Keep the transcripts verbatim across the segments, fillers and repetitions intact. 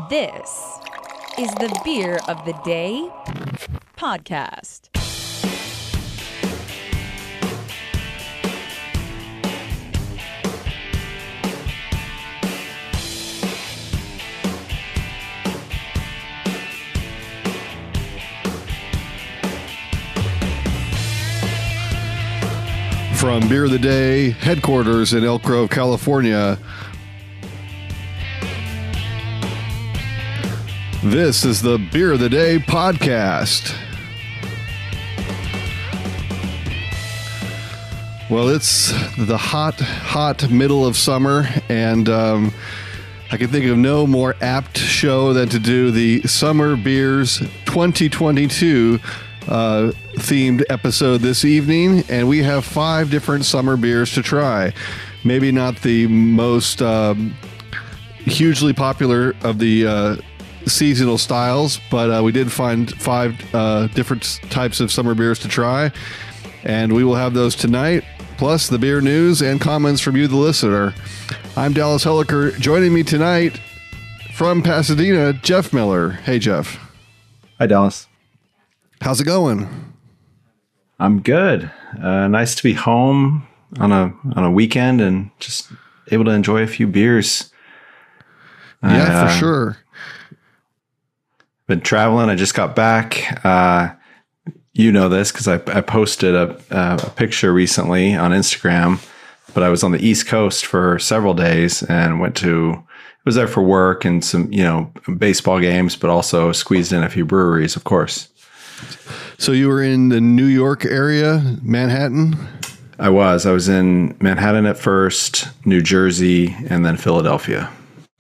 This is the Beer of the Day podcast. From Beer of the Day headquarters in Elk Grove, California, this is the Beer of the Day podcast. Well, it's the hot, hot middle of summer, and um, I can think of no more apt show than to do the Summer Beers twenty twenty-two uh, themed episode this evening, and we have five different summer beers to try. Maybe not the most um, hugely popular of the uh, seasonal styles, but uh, we did find five uh, different types of summer beers to try, and we will have those tonight, plus the beer news and comments from you, the listener. I'm Dallas Helliker. Joining me tonight from Pasadena, Jeff Miller. Hey, Jeff. Hi, Dallas. How's it going? I'm good. Uh, nice to be home on a on a weekend and just able to enjoy a few beers. Yeah, uh, for sure. Been traveling. I just got back. Uh, you know this because I, I posted a, a picture recently on Instagram, but I was on the East Coast for several days and went to, was there for work and some, you know, baseball games, but also squeezed in a few breweries, of course. So you were in the New York area, Manhattan? I was. I was in Manhattan at first, New Jersey, and then Philadelphia.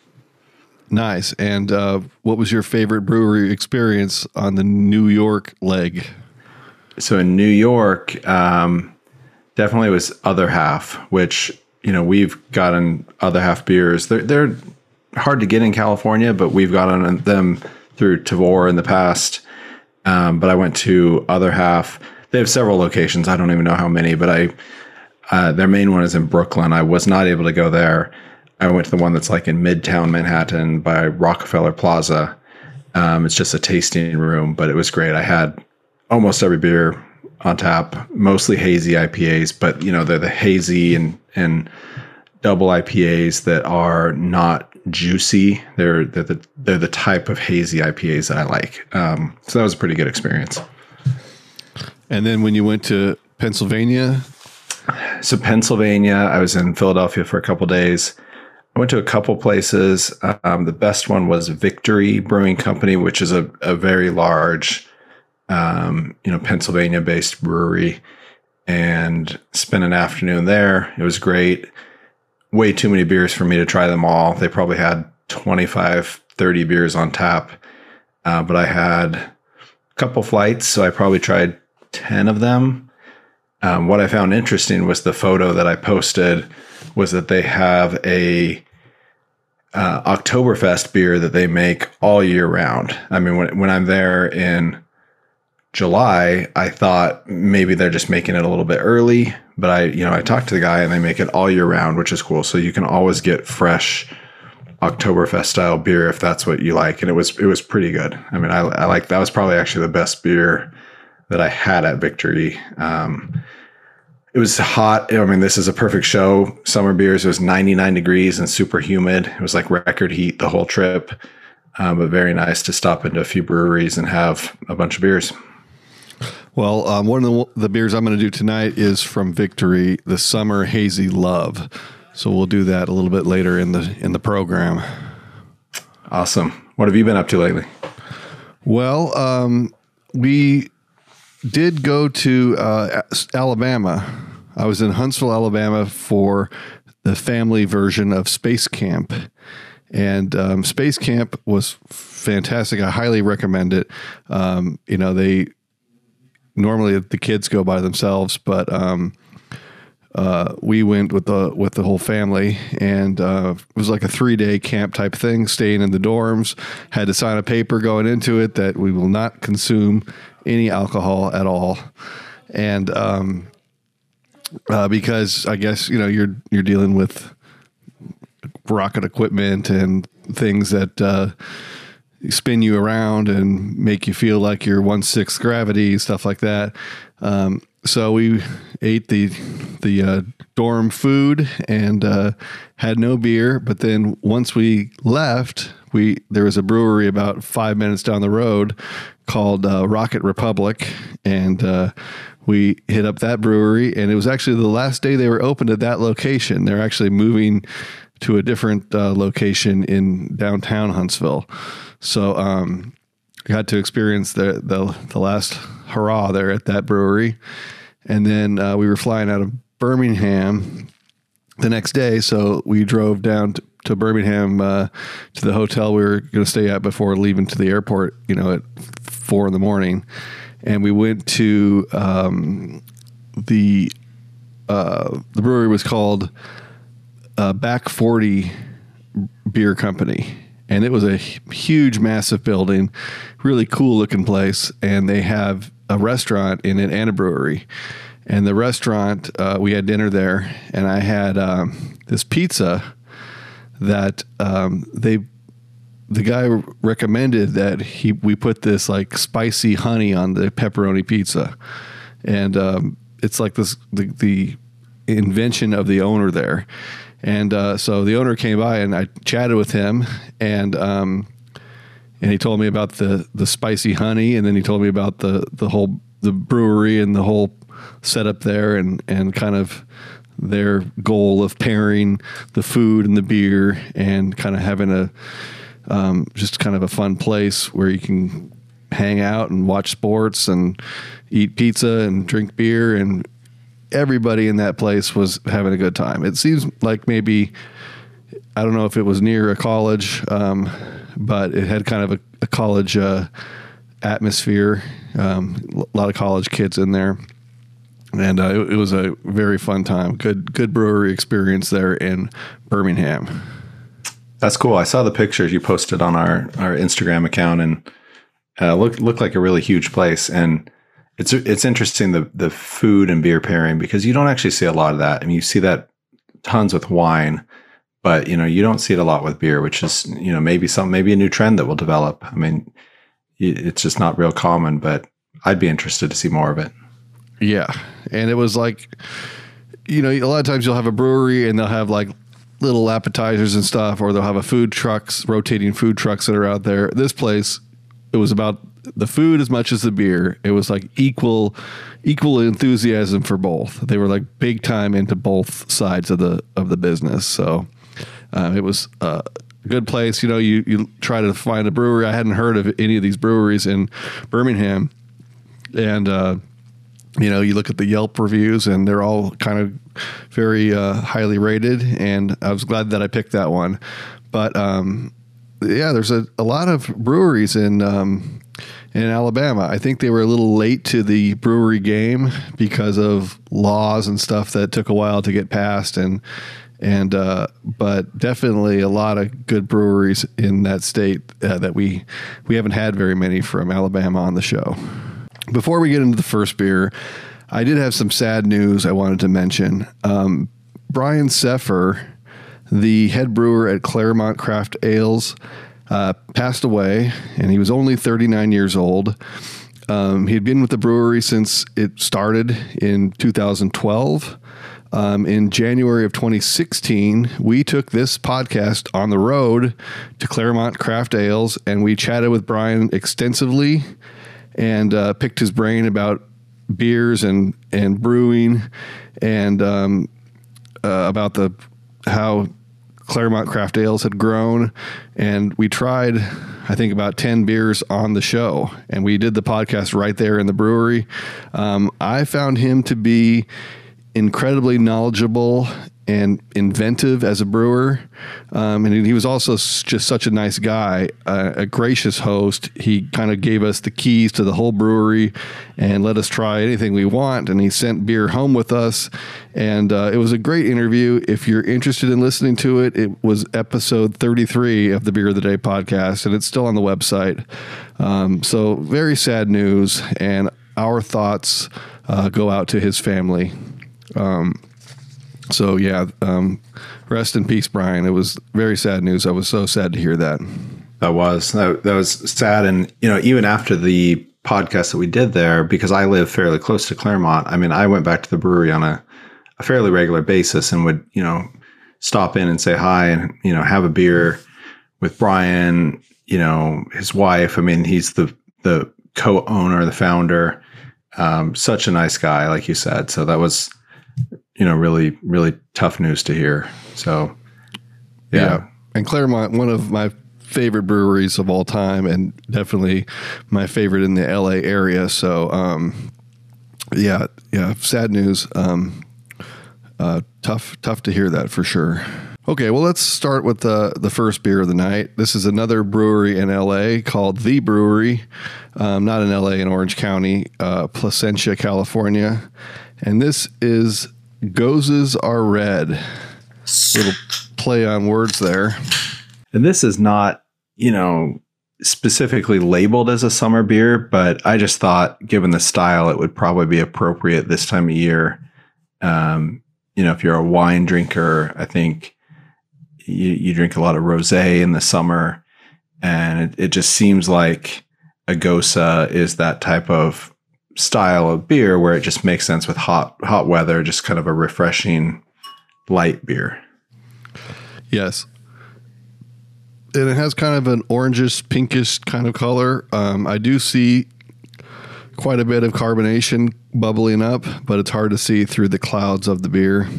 Nice. And uh, what was your favorite brewery experience on the New York leg? So in New York, um, definitely was Other Half, which, you know, we've gotten Other Half beers. They're, they're hard to get in California, but we've gotten them through Tavour in the past. Um, but I went to Other Half. They have several locations. I don't even know how many, but I uh, their main one is in Brooklyn. I was not able to go there. I went to the one that's like in Midtown Manhattan by Rockefeller Plaza. Um, it's just a tasting room, but it was great. I had almost every beer on tap, mostly hazy I P As, but you know, they're the hazy and, and double I P As that are not juicy. They're, they're the, they're the type of hazy I P As that I like. Um, so that was a pretty good experience. And then when you went to Pennsylvania? So Pennsylvania, I was in Philadelphia for a couple of days. I went to a couple places. Um, the best one was Victory Brewing Company, which is a, a very large, um, you know, Pennsylvania-based brewery, and spent an afternoon there. It was great. Way too many beers for me to try them all. They probably had twenty-five, thirty beers on tap, uh, but I had a couple flights, so I probably tried ten of them. Um, what I found interesting was the photo that I posted was that they have a uh, Oktoberfest beer that they make all year round. I mean, when when I'm there in July, I thought maybe they're just making it a little bit early, but I, you know, I talked to the guy and they make it all year round, which is cool. So you can always get fresh Oktoberfest style beer if that's what you like. And it was, it was pretty good. I mean, I, I like, that was probably actually the best beer that I had at Victory. Um, it was hot. I mean, this is a perfect show. Summer beers, it was ninety-nine degrees and super humid. It was like record heat the whole trip, um, but very nice to stop into a few breweries and have a bunch of beers. Well, um, one of the, the beers I'm going to do tonight is from Victory, the Summer Hazy Love. So we'll do that a little bit later in the in the program. Awesome. What have you been up to lately? Well, um, we did go to uh, Alabama. I was in Huntsville, Alabama for the family version of Space Camp. And um, Space Camp was fantastic. I highly recommend it. Um, you know, they... Normally the kids go by themselves, but um, uh, we went with the with the whole family, and uh, it was like a three day camp type thing. Staying in the dorms, had to sign a paper going into it that we will not consume any alcohol at all, and um, uh, because I guess you know you're you're dealing with rocket equipment and things that uh, spin you around and make you feel like you're one sixth gravity, stuff like that. Um, so we ate the the uh, dorm food and uh, had no beer. But then once we left, we there was a brewery about five minutes down the road called uh, Rocket Republic, and uh, we hit up that brewery. And it was actually the last day they were open at that location. They're actually moving to a different uh, location in downtown Huntsville. So um, I got to experience the, the the last hurrah there at that brewery. And then uh, we were flying out of Birmingham the next day. So we drove down to, to Birmingham uh, to the hotel we were going to stay at before leaving to the airport, you know, at four in the morning. And we went to um, the, uh, the brewery was called uh, Back forty Beer Company. And it was a huge, massive building, really cool looking place. And they have a restaurant in it and a brewery. And the restaurant, uh, we had dinner there, and I had um, this pizza that um, they, the guy recommended that he we put this like spicy honey on the pepperoni pizza, and um, it's like this the, the invention of the owner there. And uh, so the owner came by, and I chatted with him, and um, and he told me about the the spicy honey, and then he told me about the the whole the brewery and the whole setup there, and and kind of their goal of pairing the food and the beer, and kind of having a um, just kind of a fun place where you can hang out and watch sports and eat pizza and drink beer, and everybody in that place was having a good time. It seems like maybe, I don't know if it was near a college, um, but it had kind of a, a college uh, atmosphere. Um, a lot of college kids in there. And uh, it, it was a very fun time. Good good brewery experience there in Birmingham. That's cool. I saw the pictures you posted on our, our Instagram account, and uh, looked looked like a really huge place. And It's it's interesting, the the food and beer pairing, because you don't actually see a lot of that. I mean, you see that tons with wine, but you know you don't see it a lot with beer, which is you know maybe some maybe a new trend that will develop. I mean, it's just not real common, but I'd be interested to see more of it. Yeah, and it was like, you know, a lot of times you'll have a brewery and they'll have like little appetizers and stuff, or they'll have a food trucks, rotating food trucks that are out there. This place, it was about the food as much as the beer. It was like equal equal enthusiasm for both. They were like big time into both sides of the of the business. So uh, it was uh, a good place. You know, you you try to find a brewery. I hadn't heard of any of these breweries in Birmingham, and uh, you know, you look at the Yelp reviews, and they're all kind of very uh, highly rated. And I was glad that I picked that one. But um, yeah, there's a, a lot of breweries in. Um, In Alabama. I think they were a little late to the brewery game because of laws and stuff that took a while to get passed, and and uh, but definitely a lot of good breweries in that state uh, that we we haven't had very many from Alabama on the show. Before we get into the first beer, I did have some sad news I wanted to mention. Um, Brian Seffer, the head brewer at Claremont Craft Ales, Uh, passed away, and he was only thirty-nine years old. Um, he had been with the brewery since it started in two thousand twelve. Um, in January of twenty sixteen, we took this podcast on the road to Claremont Craft Ales, and we chatted with Brian extensively and uh, picked his brain about beers and, and brewing, and um, uh, about the how Claremont Craft Ales had grown. And we tried, I think, about ten beers on the show, and we did the podcast right there in the brewery. Um, I found him to be incredibly knowledgeable and inventive as a brewer. Um, and he was also just such a nice guy, uh, a gracious host. He kind of gave us the keys to the whole brewery and let us try anything we want. And he sent beer home with us. And uh, it was a great interview. If you're interested in listening to it, it was episode thirty-three of the Beer of the Day podcast, and it's still on the website. Um, so very sad news, and our thoughts uh, go out to his family. Um, So, yeah, um, rest in peace, Brian. It was very sad news. I was so sad to hear that. That was that, that was sad. And you know, even after the podcast that we did there, because I live fairly close to Claremont, I mean, I went back to the brewery on a, a fairly regular basis and would, you know, stop in and say hi and, you know, have a beer with Brian, you know, his wife. I mean, he's the the co-owner, the founder. Um, such a nice guy, like you said. So that was, you know, really, really tough news to hear. So yeah. yeah. And Claremont, one of my favorite breweries of all time, and definitely my favorite in the L A area. So, um, yeah, yeah, sad news. Um, uh, tough, tough to hear that for sure. Okay, well, let's start with the the first beer of the night. This is another brewery in L A called The Brewery, um, not in L A, in Orange County, uh, Placentia, California, and this is Goses Are Red. Little play on words there. And this is not, you know, specifically labeled as a summer beer, but I just thought, given the style, it would probably be appropriate this time of year. Um, you know, if you're a wine drinker, I think you, you drink a lot of rosé in the summer, and it, it just seems like a Gose is that type of style of beer where it just makes sense with hot hot weather, just kind of a refreshing light beer. Yes. And it has kind of an orangish, pinkish kind of color. Um, I do see quite a bit of carbonation bubbling up, but it's hard to see through the clouds of the beer.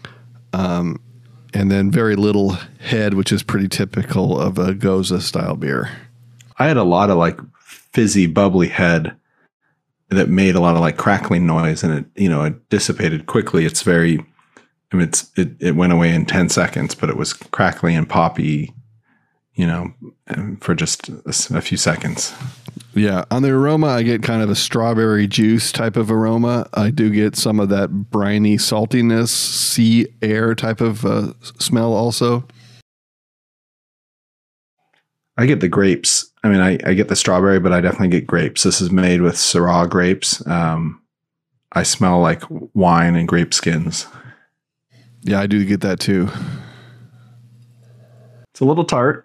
Um, and then very little head, which is pretty typical of a Gose style beer. I had a lot of like fizzy, bubbly head that made a lot of like crackling noise, and it, you know, it dissipated quickly. It's very, I mean, it's, it, it went away in ten seconds, but it was crackly and poppy, you know, for just a, a few seconds. Yeah. On the aroma, I get kind of a strawberry juice type of aroma. I do get some of that briny saltiness, sea air type of uh, smell also. I get the grapes. I mean, I, I get the strawberry, but I definitely get grapes. This is made with Syrah grapes. Um, I smell like wine and grape skins. Yeah, I do get that too. It's a little tart.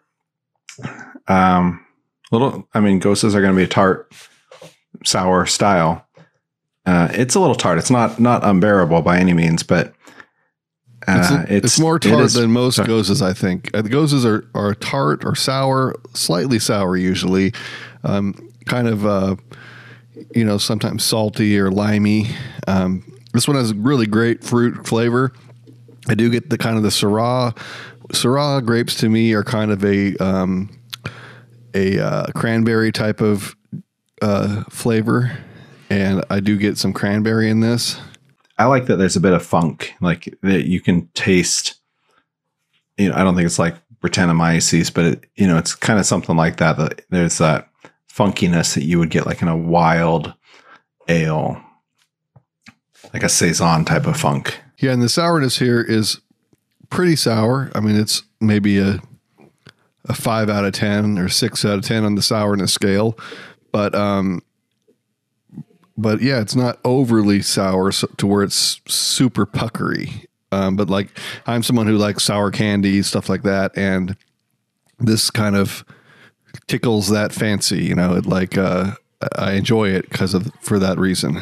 Um, little, I mean, Goses are going to be a tart, sour style. Uh, it's a little tart. It's not not unbearable by any means, but uh, it's, a, it's it's more tart it is, than most sorry. Goses, I think. Uh, the Goses are are tart or sour, slightly sour usually, um, kind of uh, you know, sometimes salty or limey. Um, this one has really great fruit flavor. I do get the kind of the Syrah. Syrah grapes to me are kind of a um, a uh, cranberry type of uh, flavor, and I do get some cranberry in this. I like that there's a bit of funk, like that you can taste. You know, I don't think it's like Brettanomyces, but it, you know, it's kind of something like that. That there's that funkiness that you would get like in a wild ale, like a saison type of funk. Yeah, and the sourness here is pretty sour. I mean, it's maybe a a five out of ten or six out of ten on the sourness scale, but um, but yeah, it's not overly sour so, to where it's super puckery. Um, but like, I'm someone who likes sour candy, stuff like that, and this kind of tickles that fancy. You know, it like uh, I enjoy it because of for that reason.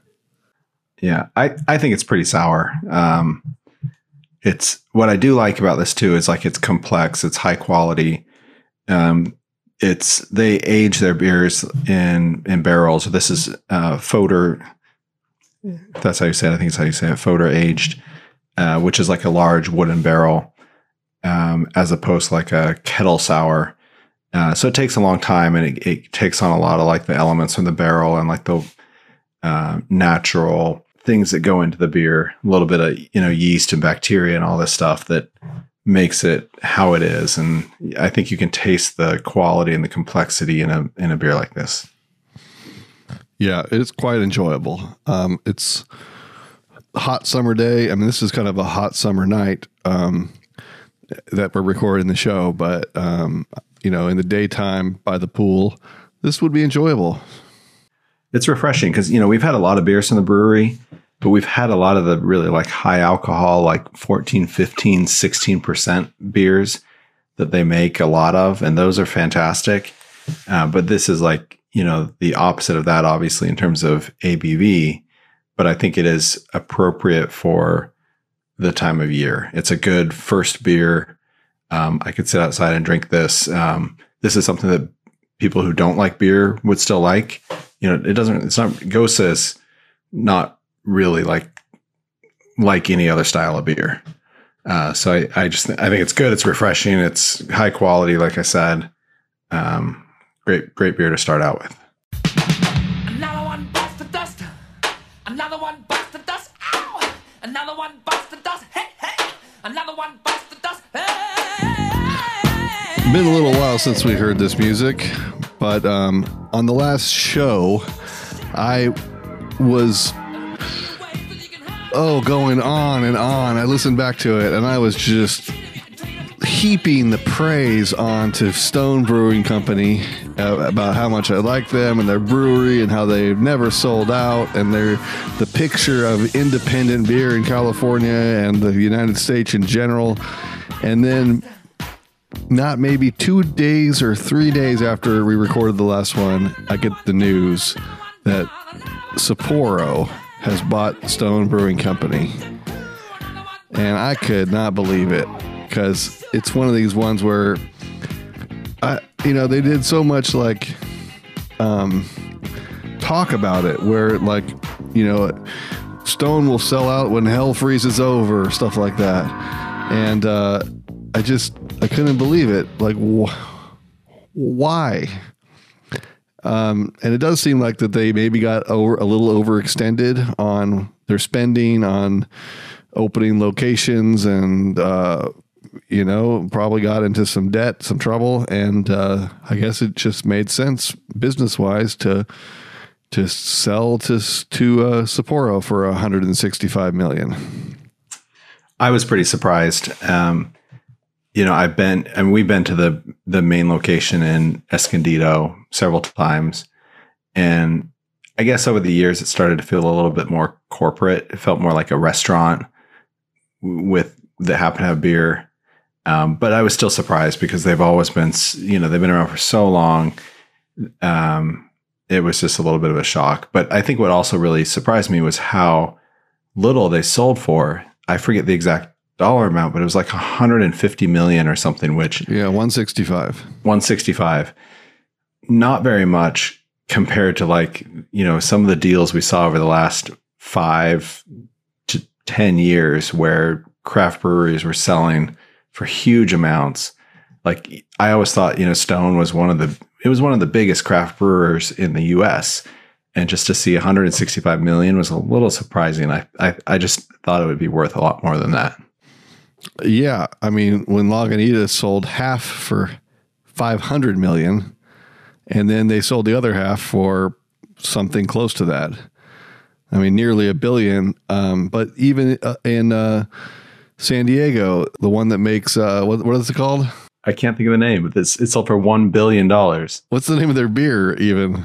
Yeah, I, I think it's pretty sour. Um, it's what I do like about this too is like it's complex, it's high quality. Um, it's they age their beers in in barrels. This is uh, Foder. That's how you say it. I think it's how you say it. Foder aged, uh, which is like a large wooden barrel, um, as opposed to like a kettle sour. Uh, so it takes a long time, and it, it takes on a lot of like the elements from the barrel and like the uh, natural things that go into the beer, a little bit of, you know, yeast and bacteria and all this stuff that makes it how it is. And I think you can taste the quality and the complexity in a, in a beer like this. Yeah, it's quite enjoyable. Um, it's a hot summer day. I mean, this is kind of a hot summer night, um, that we're recording the show, but, um, you know, in the daytime by the pool, this would be enjoyable. It's refreshing because, you know, we've had a lot of beers from the brewery, but we've had a lot of the really like high alcohol, like fourteen, fifteen, sixteen percent beers that they make a lot of, and those are fantastic. Uh, but this is like, you know, the opposite of that, obviously, in terms of A B V. But I think it is appropriate for the time of year. It's a good first beer. Um, I could sit outside and drink this. Um, this is something that people who don't like beer would still like. You know, it doesn't, it's not, Gose is not really like, like any other style of beer. Uh, so I, I just, I think it's good. It's refreshing. It's high quality. Like I said, um, great, great beer to start out with. Another one bites the dust. Another one bites the dust. Ow! Another one bites the dust. Hey, hey! Another one bites the dust. Hey! Been a little while since we heard this music, but um, on the last show, I was oh going on and on. I listened back to it, and I was just heaping the praise onto Stone Brewing Company uh, about how much I like them and their brewery and how they've never sold out, and they're the picture of independent beer in California and the United States in general. And then not maybe two days or three days after we recorded the last one, I get the news that Sapporo has bought Stone Brewing Company. And I could not believe it, because it's one of these ones where, I, you know, they did so much like um, talk about it, where like, you know, Stone will sell out when hell freezes over, stuff like that. And uh, I just, I couldn't believe it. Like, wh- why? Um, and it does seem like that they maybe got over a little overextended on their spending on opening locations, and uh, you know, probably got into some debt, some trouble, and uh, I guess it just made sense business wise to to sell to to uh, Sapporo for one hundred sixty-five million. I was pretty surprised. Um, you know, I've been, and we've been to the the main location in Escondido several times, and I guess over the years it started to feel a little bit more corporate. It felt more like a restaurant with that happened to have beer. Um, but I was still surprised because they've always been, you know, they've been around for so long. Um, it was just a little bit of a shock. But I think what also really surprised me was how little they sold for. I forget the exact dollar amount, but it was like one hundred fifty million or something, which yeah, one sixty-five. one sixty-five. Not very much compared to, like, you know, some of the deals we saw over the last five to ten years where craft breweries were selling for huge amounts. Like, I always thought, you know, Stone was one of the, it was one of the biggest craft brewers in the U S. And just to see one hundred sixty-five million was a little surprising. I, I, I just thought it would be worth a lot more than that. Yeah. I mean, when Lagunitas sold half for five hundred million, and then they sold the other half for something close to that. I mean, nearly a billion. Um, but even uh, in uh, San Diego, the one that makes, uh, what, what is it called? I can't think of the name, but it's, it sold for one billion dollars. What's the name of their beer even?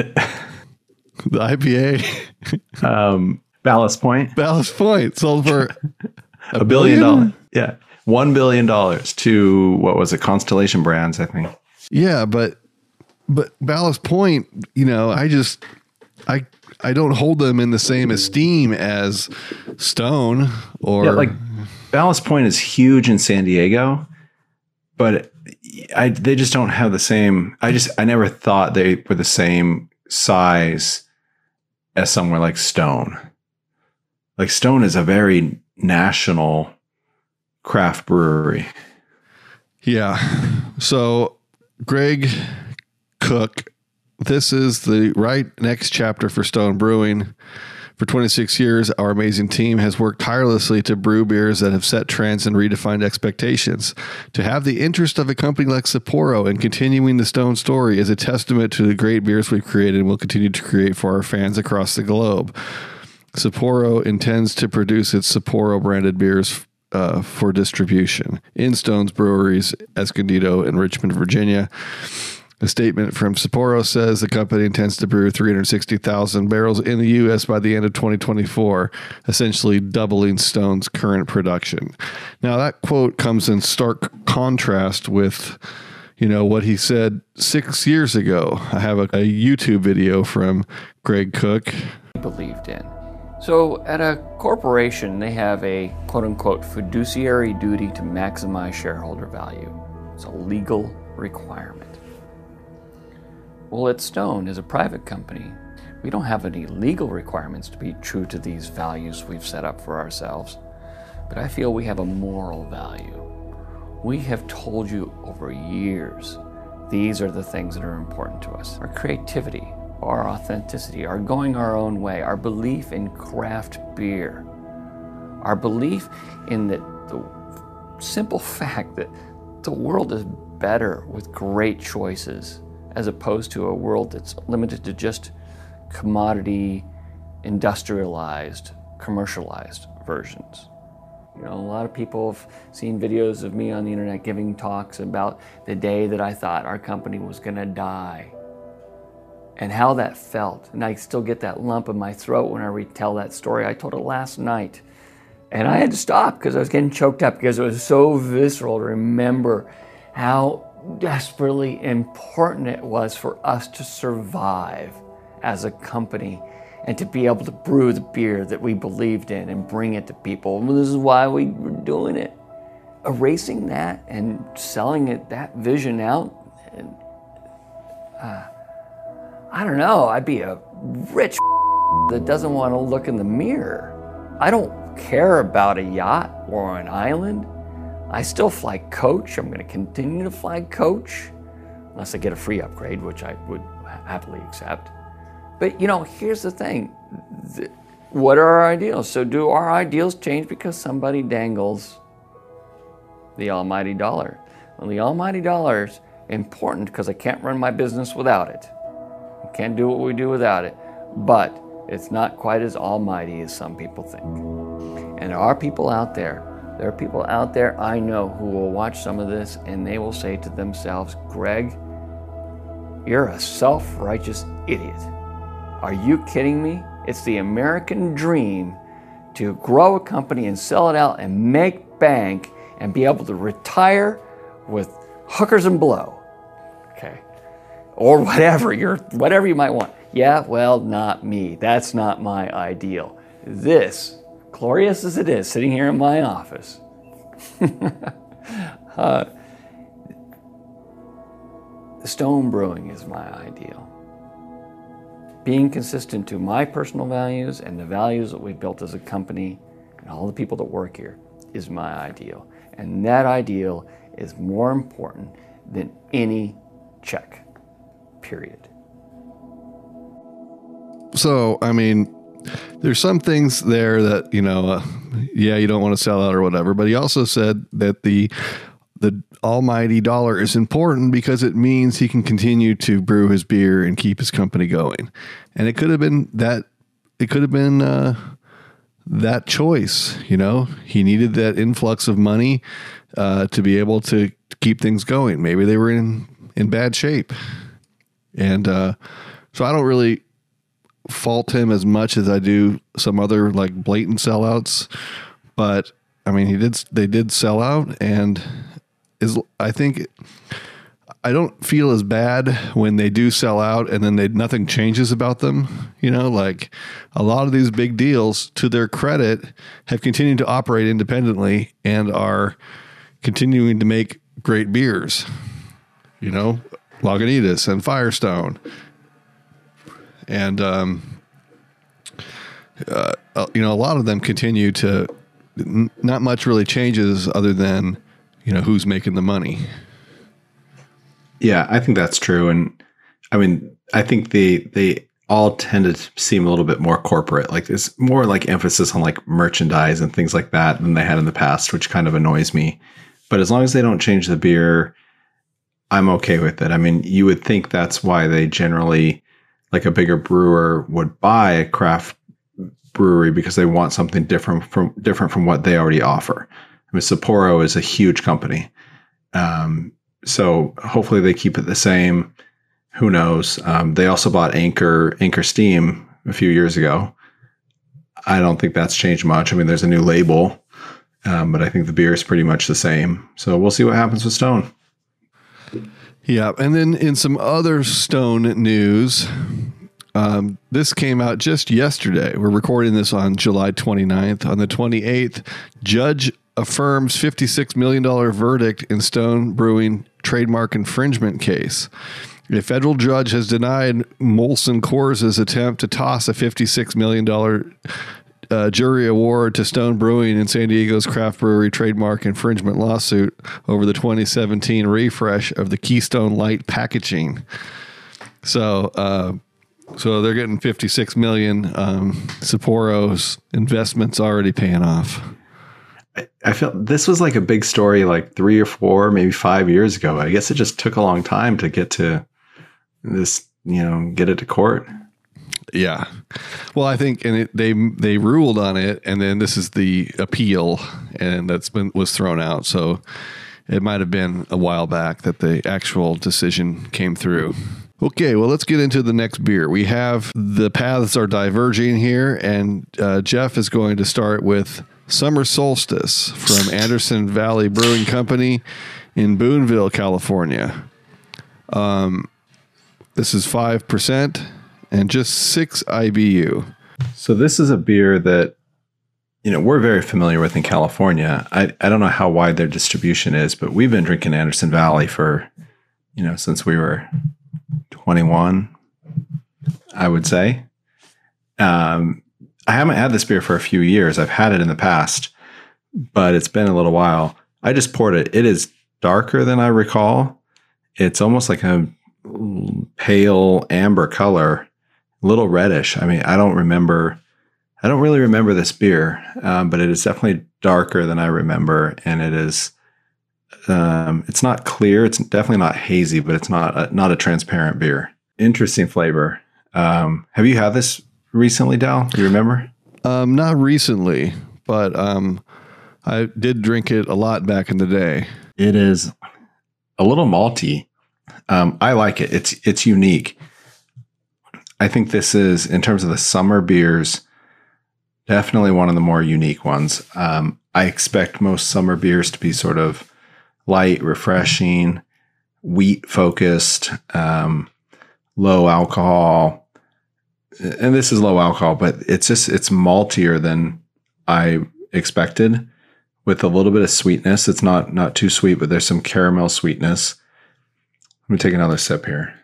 The I P A? um, Ballast Point. Ballast Point sold for a, a billion dollars. Yeah. One billion dollars to, what was it? Constellation Brands, I think. Yeah, but, but Ballast Point, you know, I just, I, I don't hold them in the same esteem as Stone or yeah, like Ballast Point is huge in San Diego, but I, they just don't have the same. I just, I never thought they were the same size as somewhere like Stone. Like, Stone is a very national craft brewery. Yeah. So Greg Cook, this is the right next chapter for Stone Brewing. For twenty-six years, our amazing team has worked tirelessly to brew beers that have set trends and redefined expectations. To have the interest of a company like Sapporo in continuing the Stone story is a testament to the great beers we've created and will continue to create for our fans across the globe. Sapporo intends to produce its Sapporo branded beers uh, for distribution in Stone's breweries, Escondido and Richmond, Virginia. A statement from Sapporo says the company intends to brew three hundred sixty thousand barrels in the U S by the end of twenty twenty-four, essentially doubling Stone's current production. Now, that quote comes in stark contrast with, you know, what he said six years ago. I have a, a YouTube video from Greg Cook. Believed in. So at a corporation, they have a quote-unquote fiduciary duty to maximize shareholder value. It's a legal requirement. Well, at Stone, as a private company, we don't have any legal requirements to be true to these values we've set up for ourselves, but I feel we have a moral value. We have told you over years, these are the things that are important to us. Our creativity, our authenticity, our going our own way, our belief in craft beer, our belief in the, the simple fact that the world is better with great choices as opposed to a world that's limited to just commodity, industrialized, commercialized versions. You know, a lot of people have seen videos of me on the internet giving talks about the day that I thought our company was gonna die and how that felt. And I still get that lump in my throat when I retell that story. I told it last night. And I had to stop because I was getting choked up because it was so visceral to remember how desperately important it was for us to survive as a company and to be able to brew the beer that we believed in and bring it to people. And this is why we were doing it. Erasing that and selling it, that vision out, and, uh, I don't know, I'd be a rich that doesn't want to look in the mirror. I don't care about a yacht or an island. I still fly coach. I'm going to continue to fly coach unless I get a free upgrade, which I would happily accept. But, you know, here's the thing. What are our ideals? So do our ideals change because somebody dangles the almighty dollar? Well, the almighty dollar is important because I can't run my business without it. I can't do what we do without it. But it's not quite as almighty as some people think. And there are people out there There are people out there I know who will watch some of this and they will say to themselves, Greg, you're a self-righteous idiot. Are you kidding me? It's the American dream to grow a company and sell it out and make bank and be able to retire with hookers and blow. Okay. Or whatever, you're, whatever you might want. Yeah, well, not me. That's not my ideal. This, glorious as it is, sitting here in my office, uh, Stone Brewing is my ideal. Being consistent to my personal values and the values that we've built as a company and all the people that work here is my ideal. And that ideal is more important than any check, period. So, I mean, there's some things there that, you know, uh, yeah, you don't want to sell out or whatever, but he also said that the the almighty dollar is important because it means he can continue to brew his beer and keep his company going. And it could have been that, it could have been uh, that choice, you know, he needed that influx of money uh, to be able to keep things going. Maybe they were in, in bad shape. And uh, so I don't really fault him as much as I do some other like blatant sellouts, but I mean, he did, they did sell out, and is, I think I don't feel as bad when they do sell out and then they, nothing changes about them. You know, like a lot of these big deals, to their credit, have continued to operate independently and are continuing to make great beers, you know, Lagunitas and Firestone. And, um, uh, you know, a lot of them continue to, n- not much really changes other than, you know, who's making the money. Yeah, I think that's true. And I mean, I think they, they all tend to seem a little bit more corporate. Like there's more like emphasis on like merchandise and things like that than they had in the past, which kind of annoys me. But as long as they don't change the beer, I'm okay with it. I mean, you would think that's why they generally, like a bigger brewer would buy a craft brewery, because they want something different from different from what they already offer. I mean, Sapporo is a huge company. Um, so hopefully they keep it the same. who knows? Um, they also bought Anchor Anchor Steam a few years ago. I don't think that's changed much. I mean, there's a new label, um, but I think the beer is pretty much the same. So we'll see what happens with Stone. Yeah, and then in some other Stone news, um, this came out just yesterday. We're recording this on July twenty-ninth. On the twenty-eighth, judge affirms fifty-six million dollars verdict in Stone Brewing trademark infringement case. A federal judge has denied Molson Coors' attempt to toss a fifty-six million dollars uh, jury award to Stone Brewing in San Diego's craft brewery trademark infringement lawsuit over the twenty seventeen refresh of the Keystone Light packaging. So, uh, so they're getting fifty-six million dollars. Um, Sapporo's investment's already paying off. I, I feel this was like a big story like three or four, maybe five years ago. I guess it just took a long time to get to this, you know, get it to court. Yeah. Well, I think, and it, they they ruled on it, and then this is the appeal, and that's been was thrown out. So it might have been a while back that the actual decision came through. Okay, well, let's get into the next beer. We have the paths are diverging here, and uh, Jeff is going to start with Summer Solstice from Anderson Valley Brewing Company in Boonville, California. Um, this is five percent and just six I B U. So this is a beer that, you know, we're very familiar with in California. I, I don't know how wide their distribution is, but we've been drinking Anderson Valley for, you know, since we were twenty-one, I would say. Um, I haven't had this beer for a few years. I've had it in the past, but it's been a little while. I just poured it. It is darker than I recall. It's almost like a pale amber color, a little reddish. I mean, I don't remember, I don't really remember this beer, um, but it is definitely darker than I remember. And it is, um, it's not clear. It's definitely not hazy, but it's not a, not a transparent beer. Interesting flavor. Um, have you had this recently, Dal? Do you remember? Um, not recently, but um, I did drink it a lot back in the day. It is a little malty. Um, I like it. It's it's unique. I think this is, in terms of the summer beers, definitely one of the more unique ones. Um, I expect most summer beers to be sort of light, refreshing, wheat focused, um, low alcohol. And this is low alcohol, but it's just, it's maltier than I expected, with a little bit of sweetness. It's not, not too sweet, but there's some caramel sweetness. Let me take another sip here.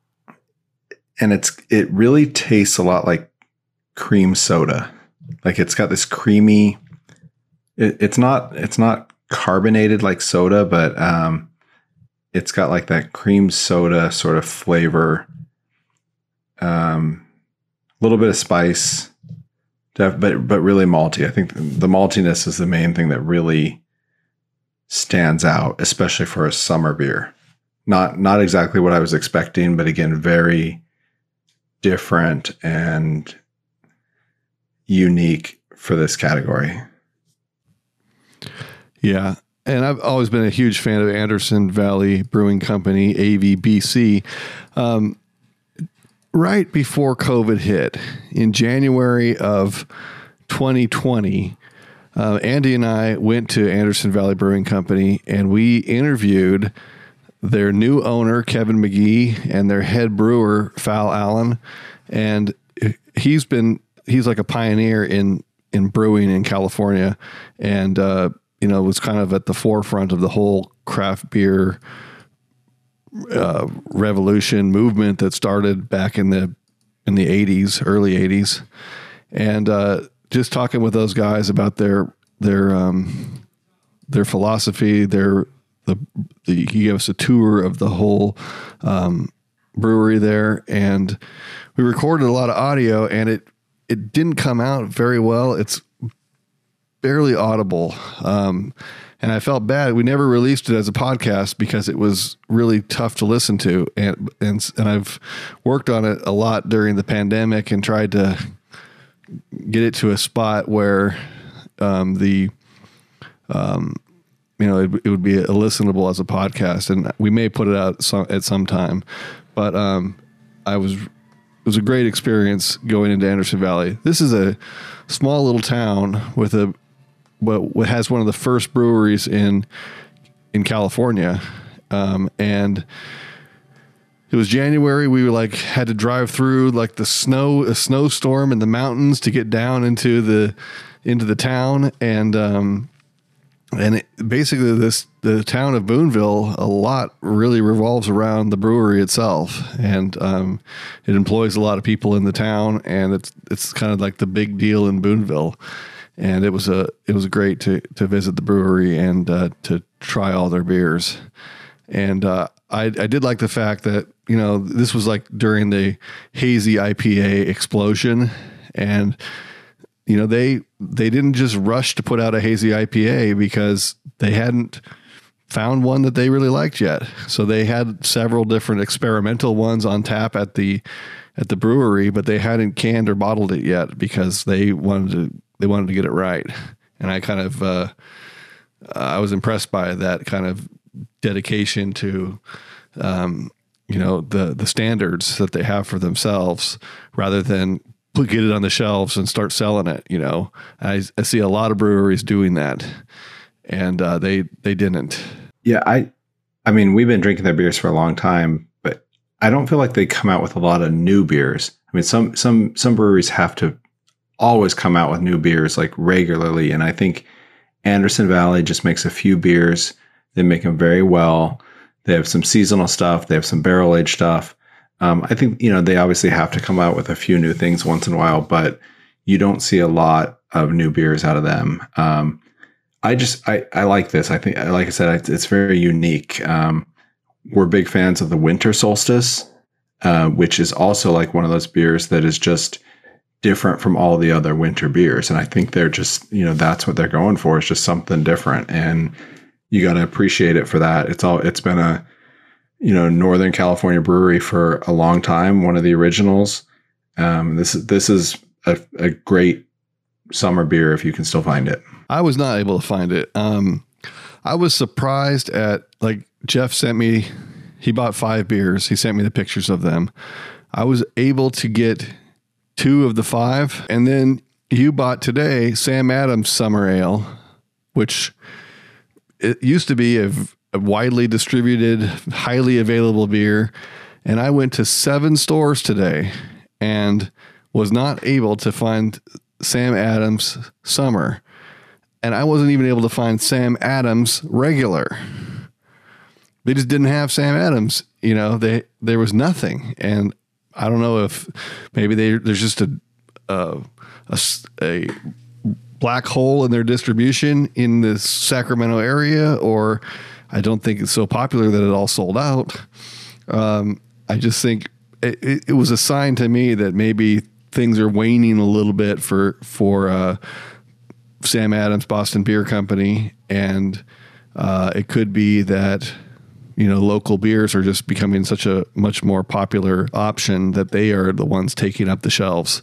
And it's, it really tastes a lot like cream soda. Like it's got this creamy, it, it's not, it's not carbonated like soda, but um, it's got like that cream soda sort of flavor. Um, a little bit of spice, but but really malty. I think the maltiness is the main thing that really stands out, especially for a summer beer. Not not exactly what I was expecting, but again, very different and unique for this category. Yeah. And I've always been a huge fan of Anderson Valley Brewing Company, A V B C. Um, right before COVID hit, in January of twenty twenty, uh, Andy and I went to Anderson Valley Brewing Company, and we interviewed their new owner, Kevin McGee, and their head brewer, Fal Allen. And he's been, he's like a pioneer in, in brewing in California. And, uh, you know, was kind of at the forefront of the whole craft beer uh, revolution movement that started back in the, in the eighties, early eighties. And, uh, just talking with those guys about their, their, um, their philosophy, their, The, the he gave us a tour of the whole um, brewery there, and we recorded a lot of audio, and it it didn't come out very well. It's barely audible, um, and I felt bad. We never released it as a podcast because it was really tough to listen to, and and and I've worked on it a lot during the pandemic and tried to get it to a spot where um, the um, you know, it, it would be listenable as a podcast, and we may put it out some, at some time. but um, I was it was a great experience going into Anderson Valley. This is a small little town with a what has one of the first breweries in in California, um, and it was January. We were like had to drive through like the snow, a snowstorm in the mountains to get down into the into the town, and um, and it, basically this the town of Boonville, a lot really revolves around the brewery itself, and um, it employs a lot of people in the town, and it's it's kind of like the big deal in Boonville. And it was a it was great to to visit the brewery and uh, to try all their beers, and uh, I I did like the fact that, you know, this was like during the hazy I P A explosion, and you know they they didn't just rush to put out a hazy I P A because they hadn't found one that they really liked yet. So they had several different experimental ones on tap at the at the brewery, but they hadn't canned or bottled it yet because they wanted to. They wanted to get it right. And I kind of, uh, I was impressed by that kind of dedication to, um, you know, the, the standards that they have for themselves rather than put, get it on the shelves and start selling it. You know, I, I see a lot of breweries doing that, and uh, they, they didn't. Yeah. I, I mean, we've been drinking their beers for a long time, but I don't feel like they come out with a lot of new beers. I mean, some, some, some breweries have to always come out with new beers like regularly. And I think Anderson Valley just makes a few beers. They make them very well. They have some seasonal stuff. They have some barrel aged stuff. Um, I think, you know, they obviously have to come out with a few new things once in a while, but you don't see a lot of new beers out of them. Um, I just, I, I like this. I think, like I said, it's very unique. Um, we're big fans of the Winter Solstice, uh, which is also like one of those beers that is just different from all the other winter beers. And I think they're just, you know, that's what they're going for. It's just something different. And you got to appreciate it for that. It's all, it's been a, you know, Northern California brewery for a long time. One of the originals. Um, this is, this is a, a great summer beer if you can still find it. I was not able to find it. Um, I was surprised at, like, Jeff sent me, he bought five beers. He sent me the pictures of them. I was able to get two of the five. And then you bought today Sam Adams Summer Ale, which it used to be a, a widely distributed, highly available beer. And I went to seven stores today and was not able to find Sam Adams Summer. And I wasn't even able to find Sam Adams Regular. They just didn't have Sam Adams. You know, they there was nothing. And I don't know if maybe they, there's just a, uh, a, a black hole in their distribution in the Sacramento area, or I don't think it's so popular that it all sold out. Um, I just think it, it, it was a sign to me that maybe things are waning a little bit for, for uh, Sam Adams Boston Beer Company. And uh, it could be that, you know, local beers are just becoming such a much more popular option that they are the ones taking up the shelves.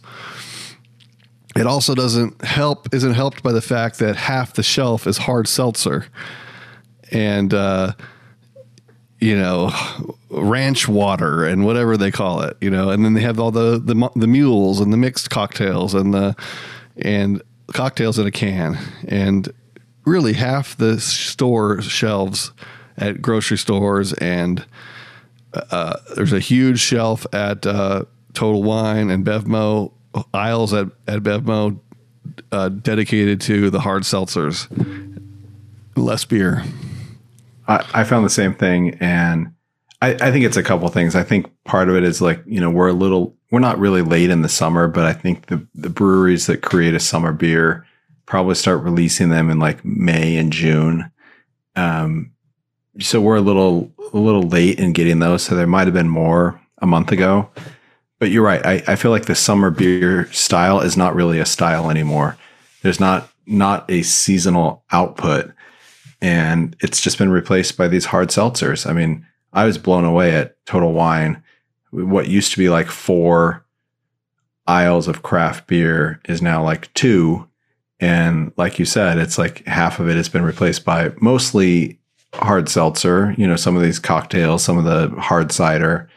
It also doesn't help, isn't helped by the fact that half the shelf is hard seltzer and, uh, you know, ranch water and whatever they call it, you know, and then they have all the, the, the mules and the mixed cocktails and the, and cocktails in a can. And really half the store shelves at grocery stores, and uh, there's a huge shelf at uh, Total Wine and Bevmo, aisles at, at Bevmo uh, dedicated to the hard seltzers. Less beer. I, I found the same thing, and I, I think it's a couple things. I think part of it is like, you know, we're a little, we're not really late in the summer, but I think the, the breweries that create a summer beer probably start releasing them in like May and June. Um, So we're a little a little late in getting those. So there might have been more a month ago. But you're right. I, I feel like the summer beer style is not really a style anymore. There's not not a seasonal output. And it's just been replaced by these hard seltzers. I mean, I was blown away at Total Wine. What used to be like four aisles of craft beer is now like two. And like you said, it's like half of it has been replaced by mostly hard seltzer, you know, some of these cocktails, some of the hard cider.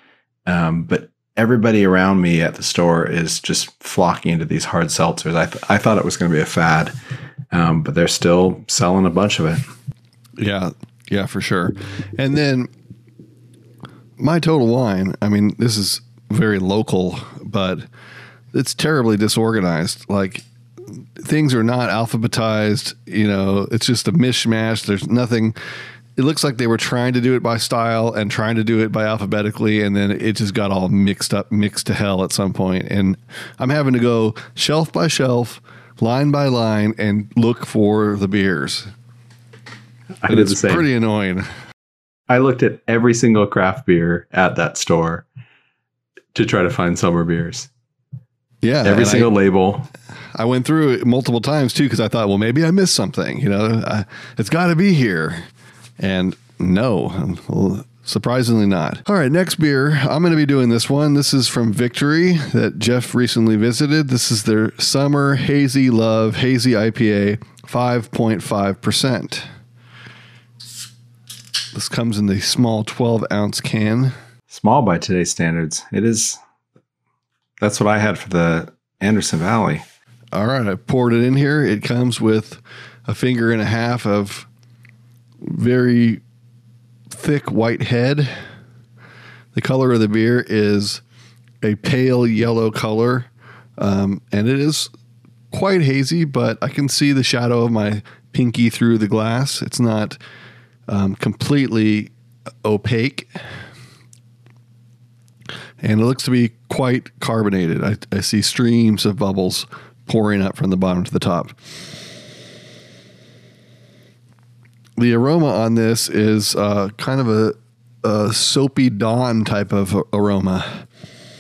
Um, but everybody around me at the store is just flocking into these hard seltzers. I, th- I thought it was going to be a fad, um, but they're still selling a bunch of it. Yeah, yeah, for sure. And then My Total Wine, I mean, this is very local, but it's terribly disorganized. Like, things are not alphabetized, you know, it's just a mishmash. There's nothing. It looks like they were trying to do it by style and trying to do it by alphabetically, and then it just got all mixed up, mixed to hell at some point. And I'm having to go shelf by shelf, line by line, and look for the beers. I And did it's the same. pretty annoying. I looked at every single craft beer at that store to try to find summer beers. Yeah, Every and single I, label. I went through it multiple times too because I thought, well, maybe I missed something. You know, I, it's got to be here, and no, well, surprisingly not. All right, next beer. I'm going to be doing this one. This is from Victory that Jeff recently visited. This is their Summer Hazy Love Hazy I P A, five point five percent. This comes in the small twelve ounce can. Small by today's standards. It is. That's what I had for the Anderson Valley. All right, I poured it in here. It comes with a finger and a half of very thick white head. The color of the beer is a pale yellow color, um, and it is quite hazy, but I can see the shadow of my pinky through the glass. It's not um, completely opaque. And it looks to be quite carbonated. I, I see streams of bubbles pouring up from the bottom to the top. The aroma on this is uh, kind of a, a soapy dawn type of aroma.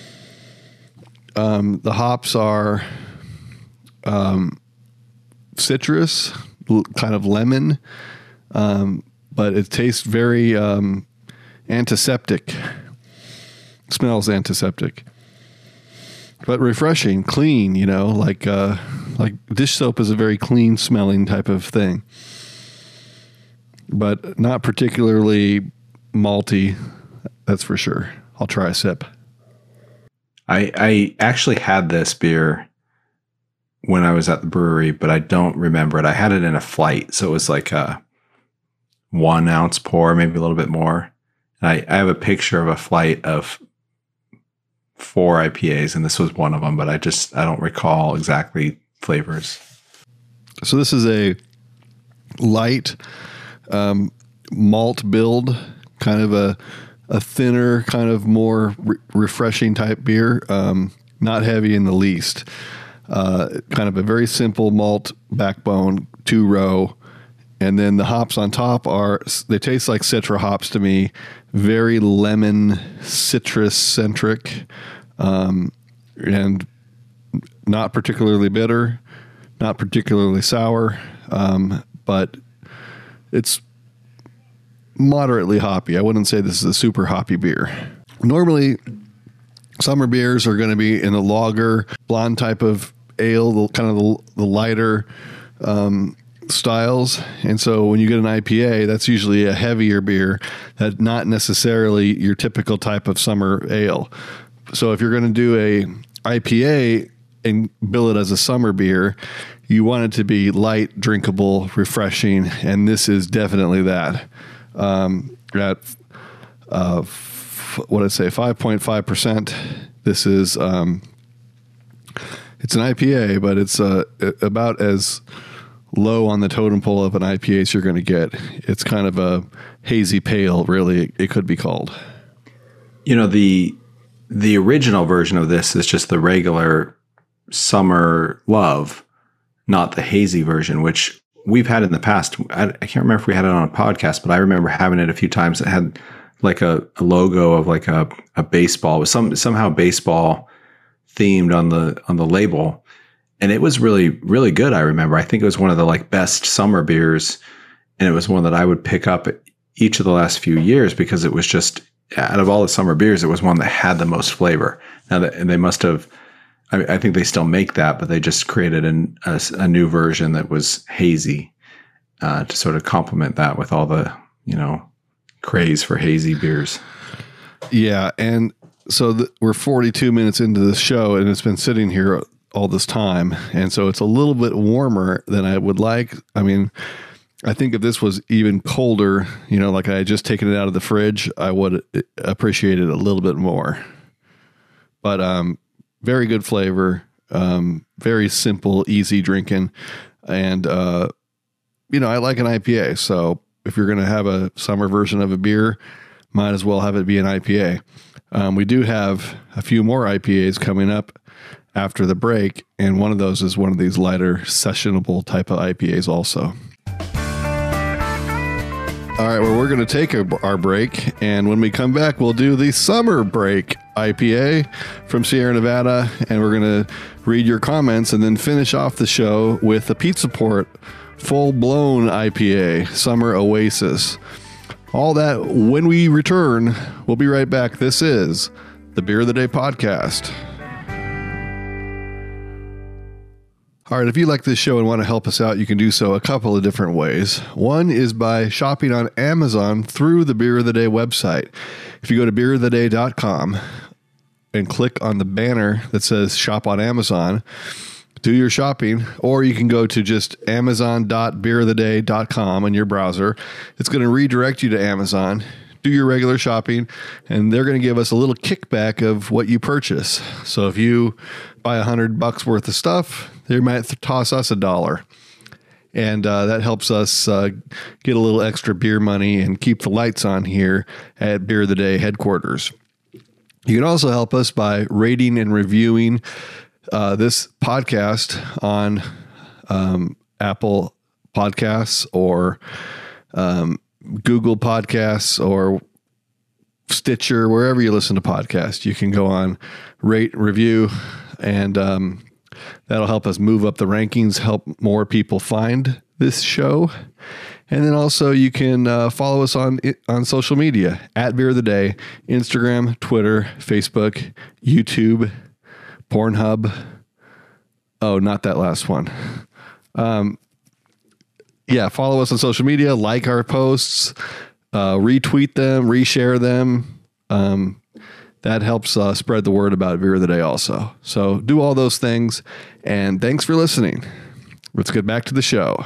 Um, the hops are um, citrus, l- kind of lemon, um, but it tastes very um, antiseptic. Smells antiseptic, but refreshing, clean, you know, like uh, like dish soap is a very clean smelling type of thing, but not particularly malty, that's for sure. I'll try a sip. I, I actually had this beer when I was at the brewery, but I don't remember it. I had it in a flight, so it was like a one ounce pour, maybe a little bit more. And I, I have a picture of a flight of four I P As, and this was one of them, but I just, I don't recall exactly flavors. So this is a light um, malt build, kind of a a thinner, kind of more re- refreshing type beer, um, not heavy in the least. Uh, kind of a very simple malt backbone, two row, and then the hops on top are, they taste like Citra hops to me, very lemon, citrus centric, um, and not particularly bitter, not particularly sour, um, but it's moderately hoppy. I wouldn't say this is a super hoppy beer. Normally, summer beers are going to be in a lager, blonde type of ale, the, kind of the, the lighter um, styles. And so when you get an I P A, that's usually a heavier beer, that's not necessarily your typical type of summer ale. So if you're going to do a I P A and bill it as a summer beer, you want it to be light, drinkable, refreshing, and this is definitely that. Um, at uh, f- what did I say, five point five percent. This is um, it's an I P A, but it's uh, about as low on the totem pole of an I P A as you're going to get. It's kind of a hazy pale, really. It could be called. You know, the the original version of this is just the regular summer love, not the hazy version, which we've had in the past. I, I can't remember if we had it on a podcast, but I remember having it a few times. It had like a, a logo of like a, a baseball, with some somehow baseball themed on the on the label, and it was really really good. I remember. I think it was one of the like best summer beers, and it was one that I would pick up each of the last few years because it was just, out of all the summer beers, it was one that had the most flavor. Now that, and they must have. I, I think they still make that, but they just created an, a, a new version that was hazy uh, to sort of complement that with all the, you know, craze for hazy beers. Yeah, and so th- we're forty-two minutes into the show, and it's been sitting here all this time, and so it's a little bit warmer than I would like. I mean, I think if this was even colder, you know, like I had just taken it out of the fridge, I would appreciate it a little bit more. But um, very good flavor, um, very simple, easy drinking, and uh, you know, I like an I P A. So if you're going to have a summer version of a beer, might as well have it be an I P A. Um, we do have a few more I P As coming up after the break, and one of those is one of these lighter, sessionable type of I P As also. All right, well, we're going to take a, our break, and when we come back, we'll do the Summer Break I P A from Sierra Nevada, and we're going to read your comments and then finish off the show with the Pizza Port Full-Blown I P A, Summer Oasis. All that when we return. We'll be right back. This is the Beer of the Day podcast. All right, if you like this show and want to help us out, you can do so a couple of different ways. One is by shopping on Amazon through the Beer of the Day website. If you go to beer of the day dot com and click on the banner that says Shop on Amazon, do your shopping, or you can go to just amazon dot beer of the day dot com in your browser. It's going to redirect you to Amazon. Do your regular shopping, and they're going to give us a little kickback of what you purchase. So if you buy a hundred bucks worth of stuff, they might th- toss us a dollar. And uh, that helps us uh, get a little extra beer money and keep the lights on here at Beer of the Day headquarters. You can also help us by rating and reviewing uh, this podcast on um, Apple Podcasts or um, Google Podcasts or Stitcher, wherever you listen to podcasts. You can go on, rate, review, and um, that'll help us move up the rankings, help more people find this show. And then also you can uh, follow us on on social media at Beer of the Day, Instagram, Twitter, Facebook, YouTube, Pornhub. Oh, not that last one. Um, yeah, follow us on social media, like our posts, uh, retweet them, reshare them. Um, that helps uh, spread the word about Beer of the Day also. So do all those things, and thanks for listening. Let's get back to the show.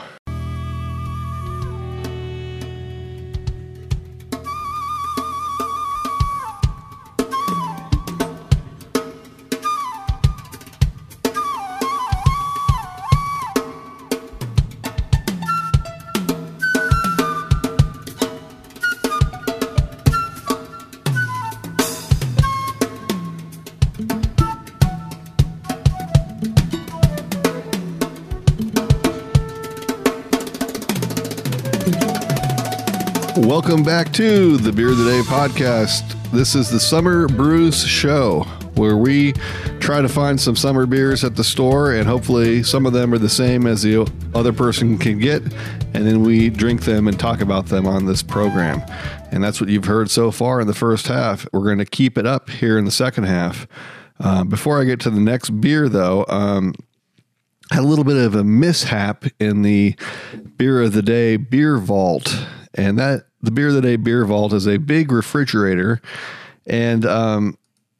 Welcome back to the Beer of the Day podcast. This is the Summer Brews Show, where we try to find some summer beers at the store, and hopefully some of them are the same as the other person can get, and then we drink them and talk about them on this program. And that's what you've heard so far in the first half. We're going to keep it up here in the second half. Uh, before I get to the next beer, though, um, had a little bit of a mishap in the Beer of the Day beer vault, and that the Beer of the Day beer vault is a big refrigerator. And um,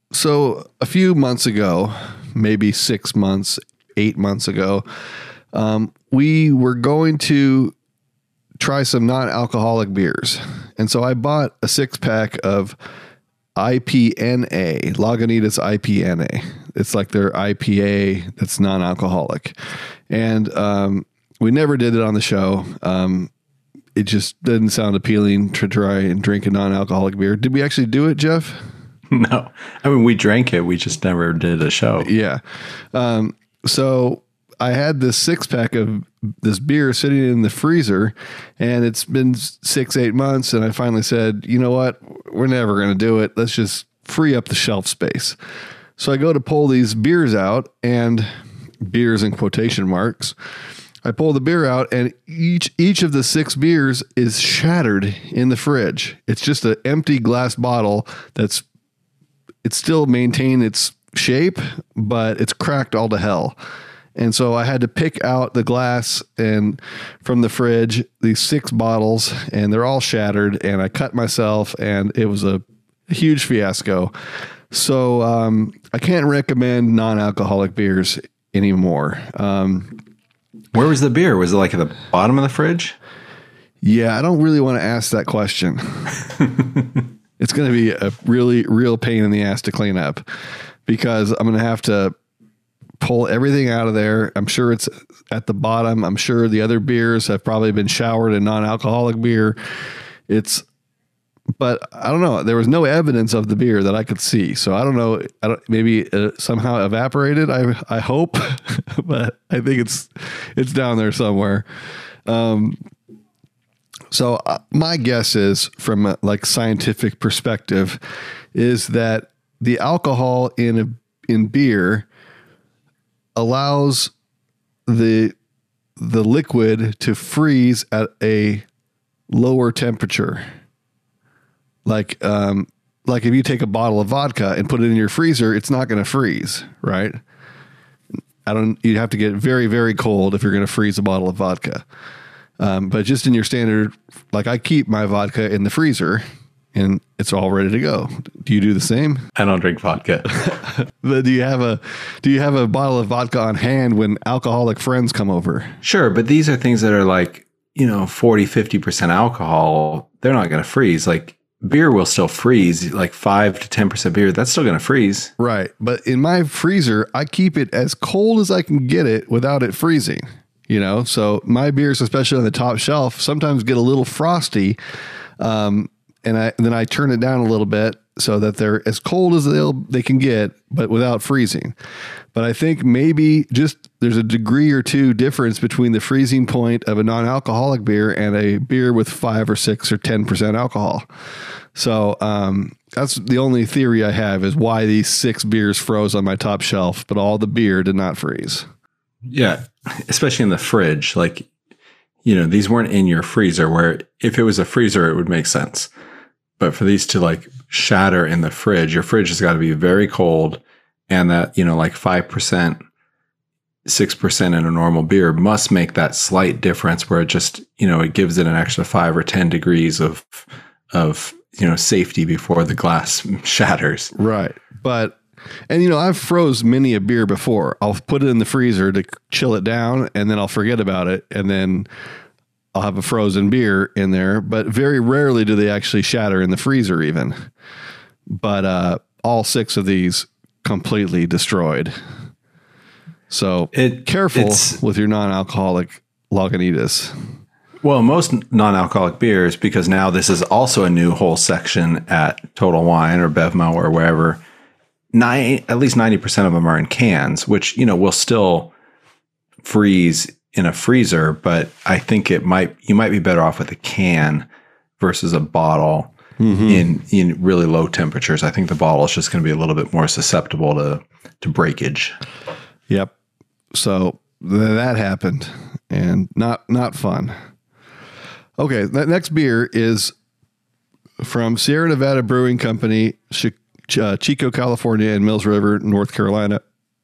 so a few months ago, maybe six months, eight months ago, um, we were going to try some non-alcoholic beers. And so I bought a six pack of I P N A, Lagunitas I P N A. It's like their I P A that's non-alcoholic. And um, we never did it on the show. Um, it just didn't sound appealing to try and drink a non-alcoholic beer. Did we actually do it, Jeff? No. I mean, we drank it. We just never did a show. Yeah. Um, so I had this six pack of this beer sitting in the freezer, and it's been six, eight months. And I finally said, you know what? We're never going to do it. Let's just free up the shelf space. So I go to pull these beers out, and beers in quotation marks. I pull the beer out, and each each of the six beers is shattered in the fridge. It's just an empty glass bottle that's it's still maintained its shape, but it's cracked all to hell. And so I had to pick out the glass and from the fridge, these six bottles, and they're all shattered, and I cut myself, and it was a huge fiasco. So um, I can't recommend non-alcoholic beers anymore. Um, Where was the beer? Was it like at the bottom of the fridge? yeah, I don't really want to ask that question. It's going to be a really real pain in the ass to clean up because I'm going to have to pull everything out of there. I'm sure it's at the bottom. I'm sure the other beers have probably been showered in non-alcoholic beer. It's, but I don't know. There was no evidence of the beer that I could see. So I don't know. I don't, maybe it somehow evaporated. I, I hope, but I think it's, it's down there somewhere. Um, so uh, my guess is from a like scientific perspective is that the alcohol in a, in beer allows the the liquid to freeze at a lower temperature. Like um like if you take a bottle of vodka and put it in your freezer, it's not going to freeze, right? I don't you'd have to get very very cold if you're going to freeze a bottle of vodka. Um but just in your standard, like I keep my vodka in the freezer and it's all ready to go. Do you do the same? I don't drink vodka. But do you have a do you have a bottle of vodka on hand when alcoholic friends come over? Sure, but these are things that are like, you know, forty, fifty percent alcohol. They're not going to freeze. Like beer will still freeze, like five to ten percent beer. That's still going to freeze. Right. But in my freezer, I keep it as cold as I can get it without it freezing. You know, so my beers, especially on the top shelf, sometimes get a little frosty. Um, and I and then I turn it down a little bit so that they're as cold as they'll they can get, but without freezing. But I think maybe just there's a degree or two difference between the freezing point of a non-alcoholic beer and a beer with five or six or ten percent alcohol. So um, that's the only theory I have is why these six beers froze on my top shelf, but all the beer did not freeze. Yeah, especially in the fridge. Like, you know, these weren't in your freezer where if it was a freezer, it would make sense. But for these to like shatter in the fridge, your fridge has got to be very cold. And that, you know, like five percent, six percent in a normal beer must make that slight difference where it just, you know, it gives it an extra five or ten degrees of, of, you know, safety before the glass shatters. Right. But, and you know, I've froze many a beer before. I'll put it in the freezer to chill it down and then I'll forget about it. And then I'll have a frozen beer in there, but very rarely do they actually shatter in the freezer even. But, uh, all six of these completely destroyed. So It- careful it's- with your non-alcoholic Lagunitas. Well, most non-alcoholic beers, because now this is also a new whole section at Total Wine or Bevmo or wherever, nine, at least ninety percent of them are in cans, which, you know, will still freeze in a freezer, but I think it might, you might be better off with a can versus a bottle mm-hmm. in, in really low temperatures. I think the bottle is just going to be a little bit more susceptible to, to breakage. Yep. So th- that happened and not, not fun. Okay. That next beer is from Sierra Nevada Brewing Company, Ch- uh, Chico, California, and Mills River, North Carolina.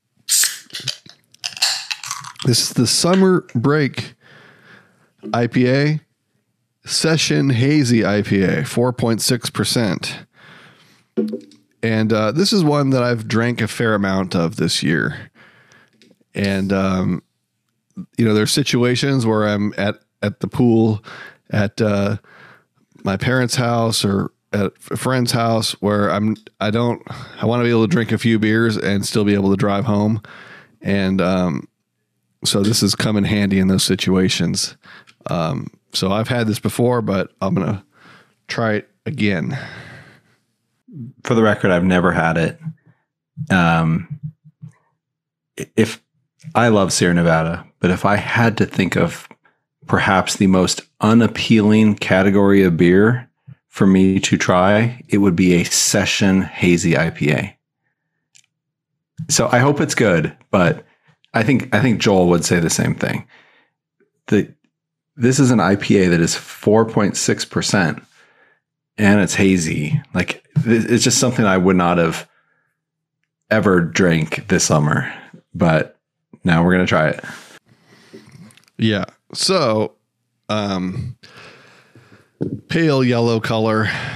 This is the Summer Break I P A, Session Hazy I P A, four point six percent. And uh, this is one that I've drank a fair amount of this year. And, um, you know, there's situations where I'm at, at the pool at uh, my parents' house or at a friend's house where I'm, I don't, I want to be able to drink a few beers and still be able to drive home. And, um, so this has come in handy in those situations. Um, so I've had this before, but I'm going to try it again. For the record, I've never had it. Um, if I love Sierra Nevada, but if I had to think of perhaps the most unappealing category of beer for me to try, it would be a Session Hazy I P A. So I hope it's good, but I think I think Joel would say the same thing. The this is an I P A that is four point six percent and it's hazy. Like it's just something I would not have ever drank this summer, but now we're going to try it. Yeah. So, um, pale yellow color,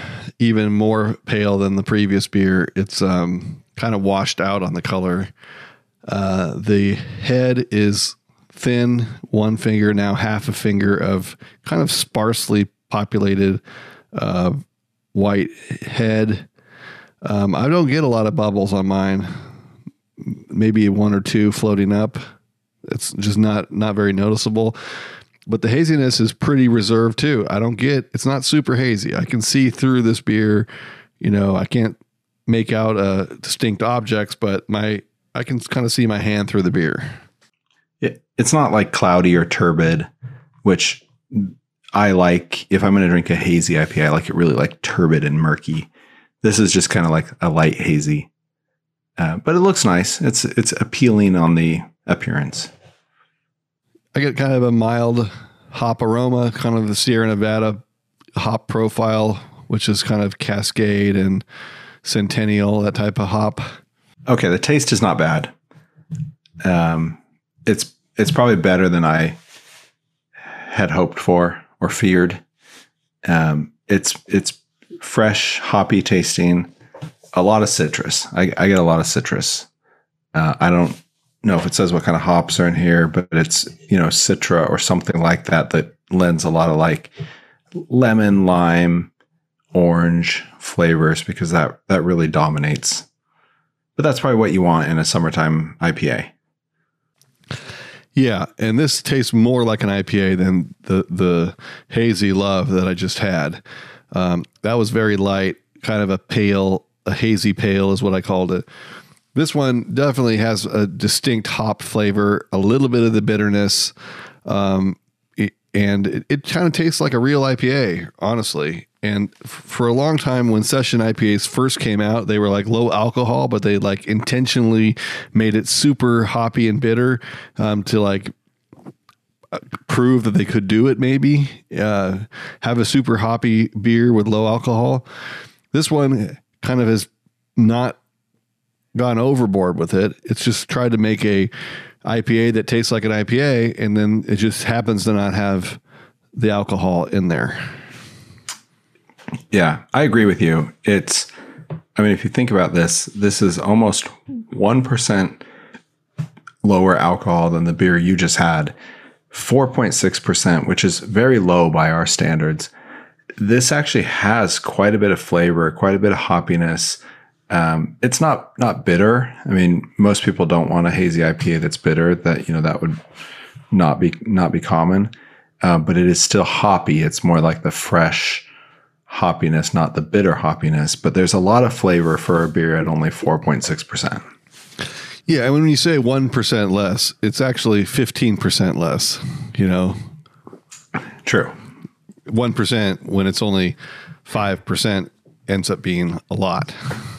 even more pale than the previous beer. It's um, kind of washed out on the color. Uh, the head is thin, one finger, now half a finger of kind of sparsely populated uh, white head. Um, I don't get a lot of bubbles on mine. Maybe one or two floating up. It's just not not very noticeable. But the haziness is pretty reserved too. I don't get, it's not super hazy. I can see through this beer. You know, I can't make out uh, distinct objects, but my I can kind of see my hand through the beer. It, it's not like cloudy or turbid, which I like. If I'm going to drink a hazy I P A, I like it really like turbid and murky. This is just kind of like a light hazy, uh, but it looks nice. It's it's appealing on the appearance. I get kind of a mild hop aroma, kind of the Sierra Nevada hop profile, which is kind of Cascade and Centennial, that type of hop. Okay, the taste is not bad. Um, it's it's probably better than I had hoped for or feared. Um, it's it's fresh, hoppy tasting, a lot of citrus. I, I get a lot of citrus. Uh, I don't know if it says what kind of hops are in here, but it's, you know, Citra or something like that that lends a lot of like lemon, lime, orange flavors, because that that really dominates. But that's probably what you want in a summertime I P A. Yeah, and this tastes more like an I P A than the the hazy love that I just had. Um, that was very light, kind of a pale, a hazy pale is what I called it. This one definitely has a distinct hop flavor, a little bit of the bitterness, um, it, and it, it kind of tastes like a real I P A, honestly. And f- for a long time, when session I P As first came out, they were like low alcohol, but they like intentionally made it super hoppy and bitter um, to like prove that they could do it. Maybe uh, have a super hoppy beer with low alcohol. This one kind of has not gone overboard with it. It's just tried to make a I P A that tastes like an I P A, and then it just happens to not have the alcohol in there. Yeah, I agree with you. It's, I mean, if you think about this, this is almost one percent lower alcohol than the beer you just had, four point six percent, which is very low by our standards. This actually has quite a bit of flavor, quite a bit of hoppiness. Um, it's not not bitter. I mean, most people don't want a hazy I P A that's bitter. That, you know, that would not be not be common. Uh, but it is still hoppy. It's more like the fresh hoppiness, not the bitter hoppiness. But there's a lot of flavor for a beer at only four point six percent. Yeah, and when you say one percent less, it's actually fifteen percent less, you know? True. one percent when it's only five percent ends up being a lot.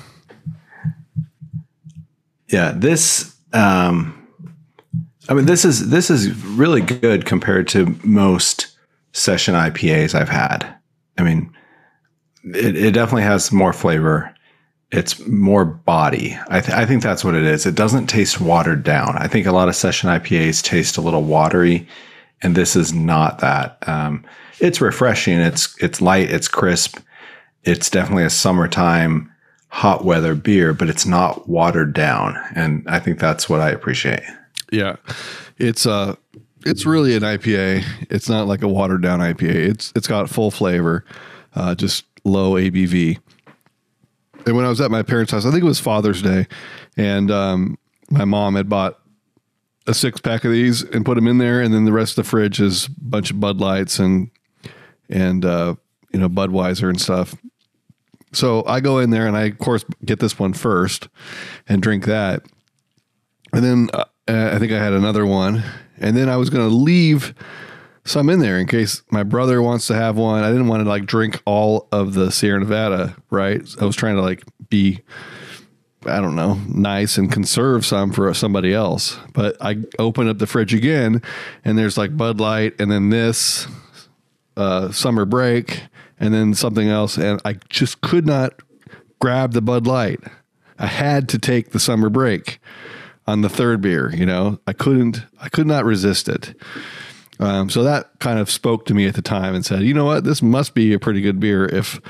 Yeah, this, um, I mean, this is, this is really good compared to most session I P As I've had. I mean, it, it definitely has more flavor. It's more body. I, th- I think that's what it is. It doesn't taste watered down. I think a lot of session I P As taste a little watery, and this is not that. Um, it's refreshing. It's it's light. It's crisp. It's definitely a summertime hot weather beer, but it's not watered down, and I think that's what I appreciate. Yeah, it's uh, it's really an I P A. It's not like a watered down I P A. It's it's got full flavor, uh, just low A B V. And when I was at my parents' house, I think it was Father's Day, and um, my mom had bought a six pack of these and put them in there, and then the rest of the fridge is a bunch of Bud Lights and and uh, you know, Budweiser and stuff. So I go in there and I, of course, get this one first and drink that. And then uh, I think I had another one. And then I was going to leave some in there in case my brother wants to have one. I didn't want to like drink all of the Sierra Nevada, right? I was trying to like be, I don't know, nice and conserve some for somebody else. But I open up the fridge again and there's like Bud Light and then this uh, Summer Break and then something else, and I just could not grab the Bud Light. I had to take the Summer Break on the third beer, you know. I couldn't, I could not resist it. Um, so that kind of spoke to me at the time and said, you know what, this must be a pretty good beer if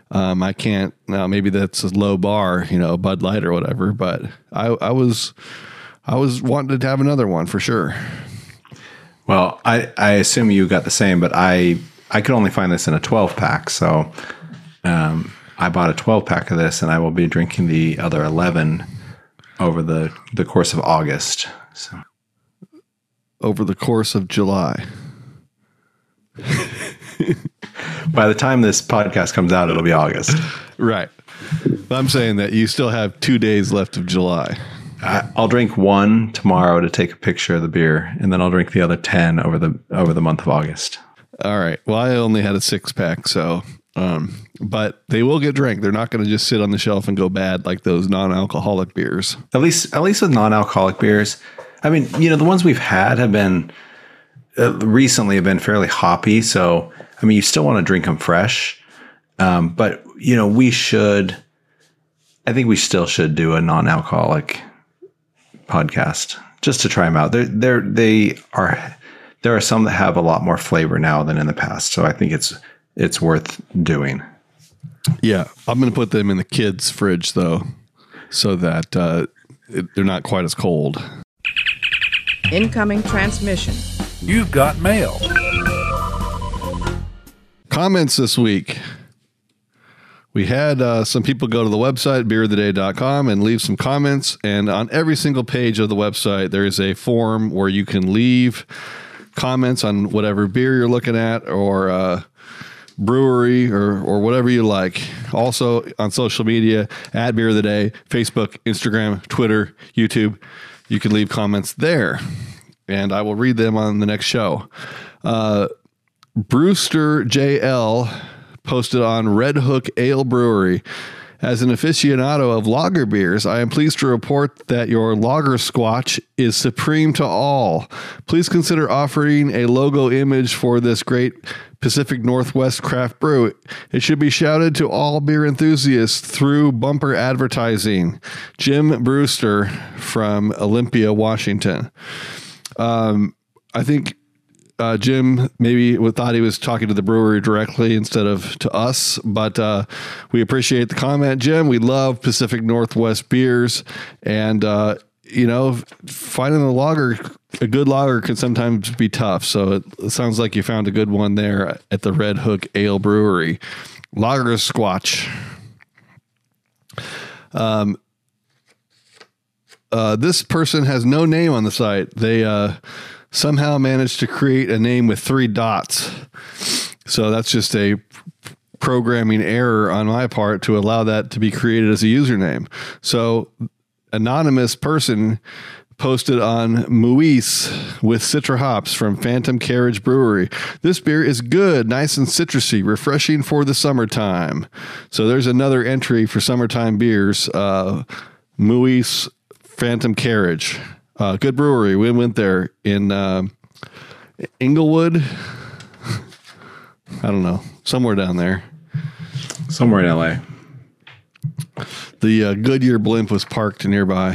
Um, I can't, now maybe that's a low bar, you know, Bud Light or whatever, but I, I was, I was wanting to have another one for sure. Well, I, I assume you got the same, but I, I could only find this in a twelve pack. So, um, I bought a twelve pack of this and I will be drinking the other eleven over the, the course of August. So over the course of July. By the time this podcast comes out, it'll be August. Right. I'm saying that you still have two days left of July. I, I'll drink one tomorrow to take a picture of the beer, and then I'll drink the other ten over the over the month of August. All right. Well, I only had a six pack, so um, but they will get drank. They're not going to just sit on the shelf and go bad like those non-alcoholic beers. At least, at least with non-alcoholic beers. I mean, you know, the ones we've had have been uh, recently have been fairly hoppy. So, I mean, you still want to drink them fresh, um, but you know, we should. I think we still should do a non-alcoholic podcast just to try them out. They're, they're, they are, there are some that have a lot more flavor now than in the past. So I think it's, it's worth doing. Yeah. I'm going to put them in the kids' fridge though, so that uh, it, they're not quite as cold. Incoming transmission. You've got mail. Comments this week. We had uh, some people go to the website, beer of the day dot com, and leave some comments. And on every single page of the website, there is a form where you can leave comments on whatever beer you're looking at or uh, brewery or, or whatever you like. Also on social media, at Beer of the Day, Facebook, Instagram, Twitter, YouTube. You can leave comments there, and I will read them on the next show. Uh, Brewster J L posted on Red Hook Ale Brewery. As an aficionado of lager beers, I am pleased to report that your lager squatch is supreme to all. Please consider offering a logo image for this great Pacific Northwest craft brew. It should be shouted to all beer enthusiasts through bumper advertising. Jim Brewster from Olympia, Washington. Um, I think Uh, Jim maybe thought he was talking to the brewery directly instead of to us, but uh, we appreciate the comment, Jim. We love Pacific Northwest beers, and uh, you know, finding a lager, a good lager, can sometimes be tough. So it, it sounds like you found a good one there at the Red Hook Ale Brewery. Lager Squatch. Um, uh, this person has no name on the site. They uh, somehow managed to create a name with three dots. So that's just a programming error on my part to allow that to be created as a username. So anonymous person posted on Muis with Citra hops from Phantom Carriage Brewery. This beer is good, nice and citrusy, refreshing for the summertime. So there's another entry for summertime beers. Uh, Muis Phantom Carriage. Uh, good brewery. We went there in uh, Inglewood. I don't know. Somewhere down there. Somewhere in L A. The uh, Goodyear blimp was parked nearby.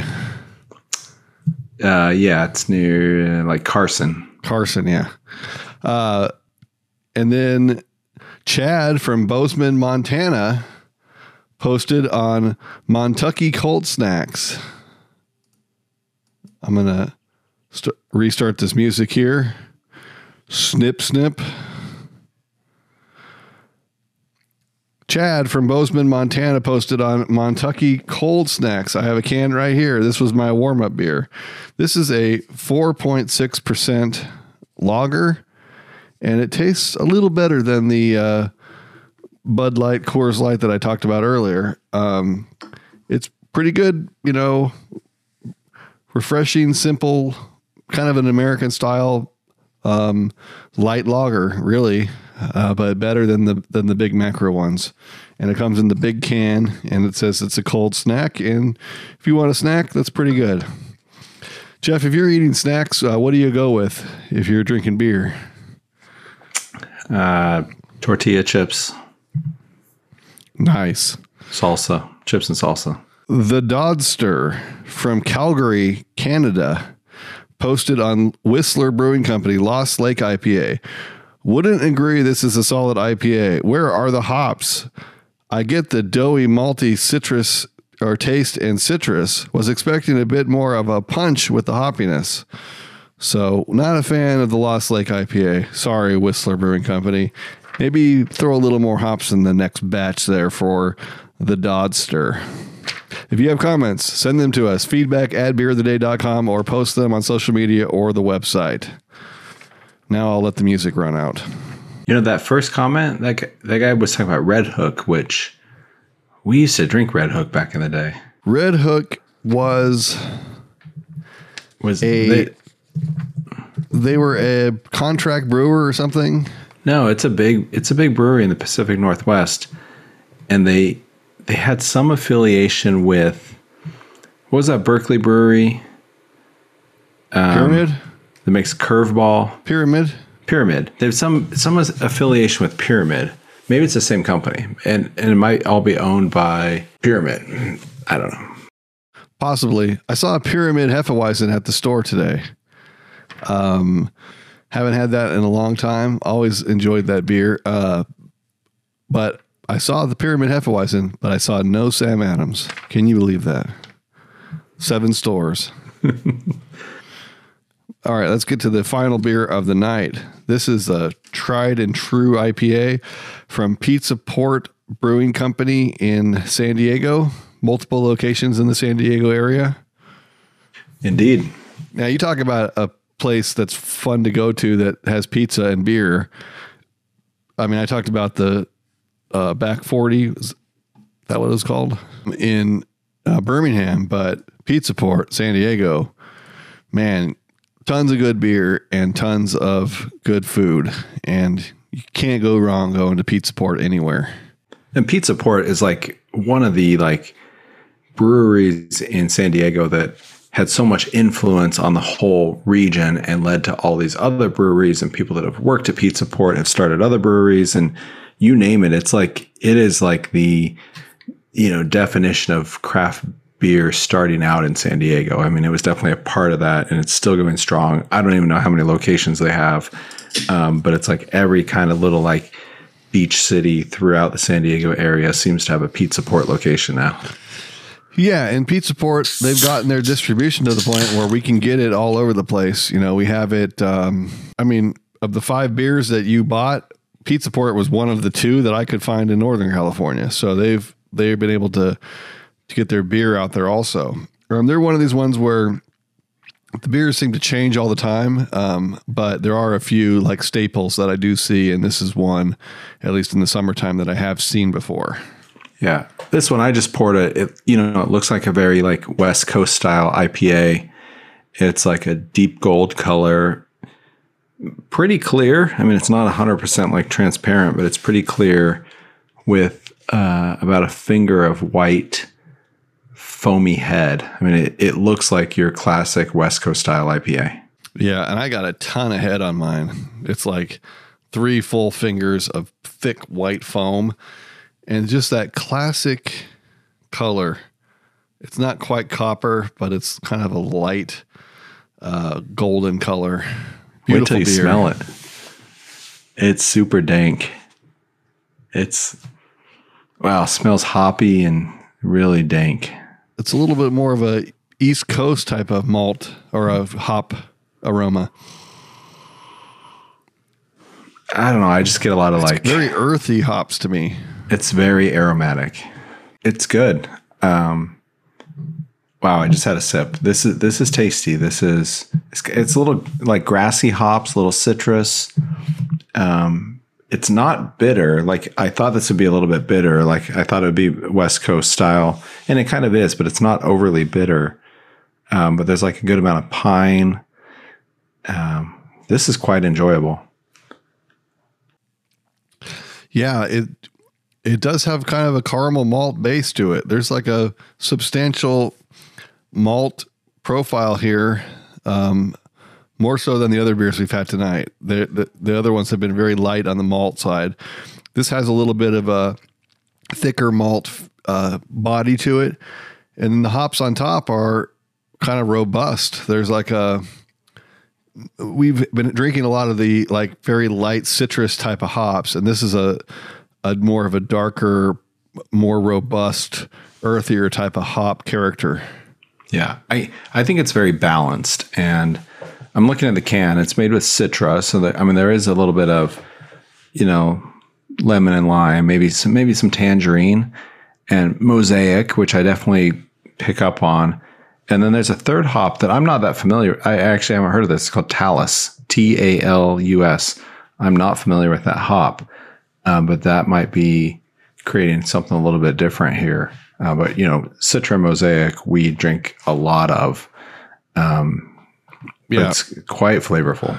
Uh, yeah, it's near uh, like Carson. Carson, yeah. Uh, and then Chad from Bozeman, Montana, posted on Montucky Cold Snacks. I'm going to st- restart this music here. Snip, snip. Chad from Bozeman, Montana posted on Montucky Cold Snacks. I have a can right here. This was my warm-up beer. This is a four point six percent lager, and it tastes a little better than the uh, Bud Light, Coors Light that I talked about earlier. Um, it's pretty good, you know, refreshing, simple, kind of an American style um, light lager, really, uh, but better than the than the big macro ones. And it comes in the big can, and it says it's a cold snack. And if you want a snack, that's pretty good. Jeff, if you're eating snacks, uh, what do you go with if you're drinking beer? Uh, tortilla chips. Nice. Salsa. Chips and salsa. The Dodster from Calgary, Canada, posted on Whistler Brewing Company, Lost Lake I P A. Wouldn't agree this is a solid I P A. Where are the hops? I get the doughy, malty citrus or taste and citrus. Was expecting a bit more of a punch with the hoppiness. So not a fan of the Lost Lake I P A. Sorry, Whistler Brewing Company. Maybe throw a little more hops in the next batch there for the Dodster. If you have comments, send them to us. Feedback at beer of the day dot com or post them on social media or the website. Now I'll let the music run out. You know, that first comment, that guy, that guy was talking about Red Hook, which we used to drink Red Hook back in the day. Red Hook was Was a... they, They were a contract brewer or something? No, it's a big it's a big brewery in the Pacific Northwest. And they they had some affiliation with, what was that Berkeley brewery? Um, Pyramid? That makes Curveball. Pyramid? Pyramid. They have some some affiliation with Pyramid. Maybe it's the same company. And and it might all be owned by Pyramid. I don't know. Possibly. I saw a Pyramid Hefeweizen at the store today. Um, haven't had that in a long time. Always enjoyed that beer. Uh, but I saw the Pyramid Hefeweizen, but I saw no Sam Adams. Can you believe that? Seven stores. All right, let's get to the final beer of the night. This is a tried and true I P A from Pizza Port Brewing Company in San Diego. Multiple locations in the San Diego area. Indeed. Now, you talk about a place that's fun to go to that has pizza and beer. I mean, I talked about the uh, Back forty. Is that what it was called? In uh, Birmingham, but Pizza Port, San Diego, man, tons of good beer and tons of good food. And you can't go wrong going to Pizza Port anywhere. And Pizza Port is like one of the like breweries in San Diego that had so much influence on the whole region and led to all these other breweries, and people that have worked at Pizza Port have started other breweries, and you name it. It's like, it is like the, you know, definition of craft beer starting out in San Diego. I mean, it was definitely a part of that, and it's still going strong. I don't even know how many locations they have. Um, but it's like every kind of little like beach city throughout the San Diego area seems to have a Pizza Port location now. Yeah, and Pizza Port, they've gotten their distribution to the point where we can get it all over the place. You know, we have it, um, I mean, of the five beers that you bought, Pizza Port was one of the two that I could find in Northern California. So they've they've been able to, to get their beer out there also. Um, they're one of these ones where the beers seem to change all the time, um, but there are a few like staples that I do see, and this is one, at least in the summertime, that I have seen before. Yeah. This one I just poured a, it, you know, it looks like a very like West Coast style I P A. It's like a deep gold color, pretty clear. I mean, it's not one hundred percent like transparent, but it's pretty clear with uh, about a finger of white foamy head. I mean, it, it looks like your classic West Coast style I P A. Yeah, and I got a ton of head on mine. It's like three full fingers of thick white foam. And just that classic color. It's not quite copper, but it's kind of a light uh, golden color. Beautiful Wait till you beer. smell it. It's super dank. It's, wow, smells hoppy and really dank. It's a little bit more of a East Coast type of malt or a hop aroma. I don't know. I just get a lot of It's like very earthy hops to me. It's very aromatic. It's good. Um, wow, I just had a sip. This is this is tasty. This is it's, it's a little like grassy hops, a little citrus. Um, it's not bitter. Like I thought this would be a little bit bitter. Like I thought it would be West Coast style, and it kind of is, but it's not overly bitter. Um, but there's like a good amount of pine. Um, this is quite enjoyable. Yeah, it it does have kind of a caramel malt base to it. There's like a substantial malt profile here, um, more so than the other beers we've had tonight. The, the the other ones have been very light on the malt side. This has a little bit of a thicker malt uh, body to it, and then the hops on top are kind of robust. There's like a we've been drinking a lot of the like very light citrus type of hops, and this is a a more of a darker more robust, earthier type of hop character. Yeah, I, I think it's very balanced. And I'm looking at the can. It's made with Citra. So, that, I mean, there is a little bit of, you know, lemon and lime, maybe some, maybe some tangerine and mosaic, which I definitely pick up on. And then there's a third hop that I'm not that familiar. I actually haven't heard of this. It's called Talus, T A L U S. I'm not familiar with that hop, um, but that might be creating something a little bit different here. Uh, but, you know, Citra Mosaic, we drink a lot of. Um, yeah. It's quite flavorful.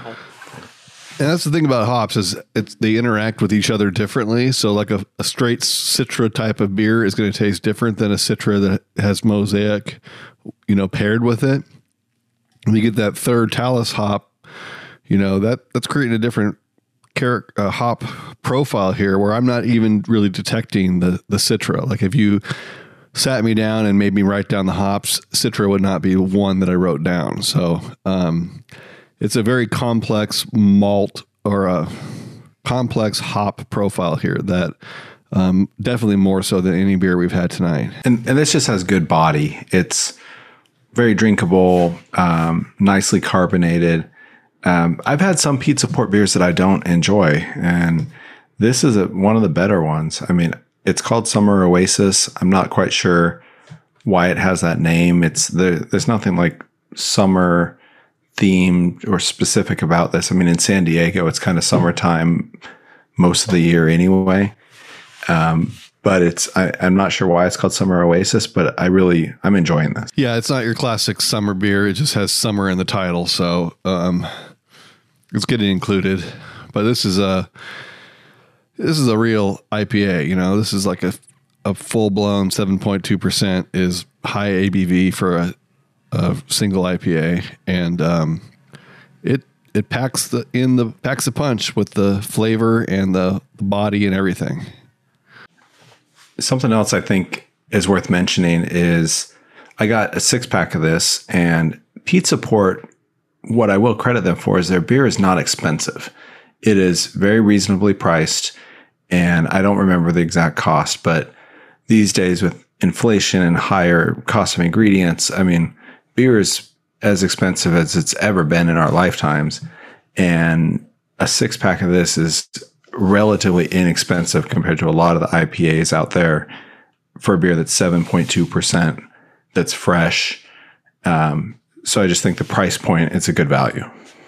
And that's the thing about hops is it's they interact with each other differently. So like a, a straight Citra type of beer is going to taste different than a Citra that has Mosaic, you know, paired with it. When you get that third Talus hop, you know, that that's creating a different char- uh, hop profile here where I'm not even really detecting the, the Citra. Like if you sat me down and made me write down the hops, Citra would not be one that I wrote down. So, um, it's a very complex malt or a complex hop profile here that um, definitely more so than any beer we've had tonight. And, and this just has good body. It's very drinkable, um, nicely carbonated. Um, I've had some Pizza Port beers that I don't enjoy, and this is a, one of the better ones. I mean, it's called Summer Oasis. I'm not quite sure why it has that name. It's the, there's nothing like summer themed or specific about this. I mean, in San Diego, it's kind of summertime most of the year anyway. Um, but it's, I, I'm not sure why it's called Summer Oasis, but I really, I'm enjoying this. Yeah. It's not your classic summer beer. It just has summer in the title. So, um, it's getting included, but this is a, this is a real I P A, you know, this is like a, a full blown seven point two percent is high A B V for a, a single I P A, and um, it it packs the in the packs a punch with the flavor and the, the body and everything. Something else I think is worth mentioning is I got a six pack of this, and Pizza Port, what I will credit them for is their beer is not expensive. It is very reasonably priced, and I don't remember the exact cost, but these days with inflation and higher cost of ingredients, I mean, beer is as expensive as it's ever been in our lifetimes. And a six pack of this is relatively inexpensive compared to a lot of the I P As out there for a beer that's seven point two percent, that's fresh. Um, so I just think the price point, it's a good value.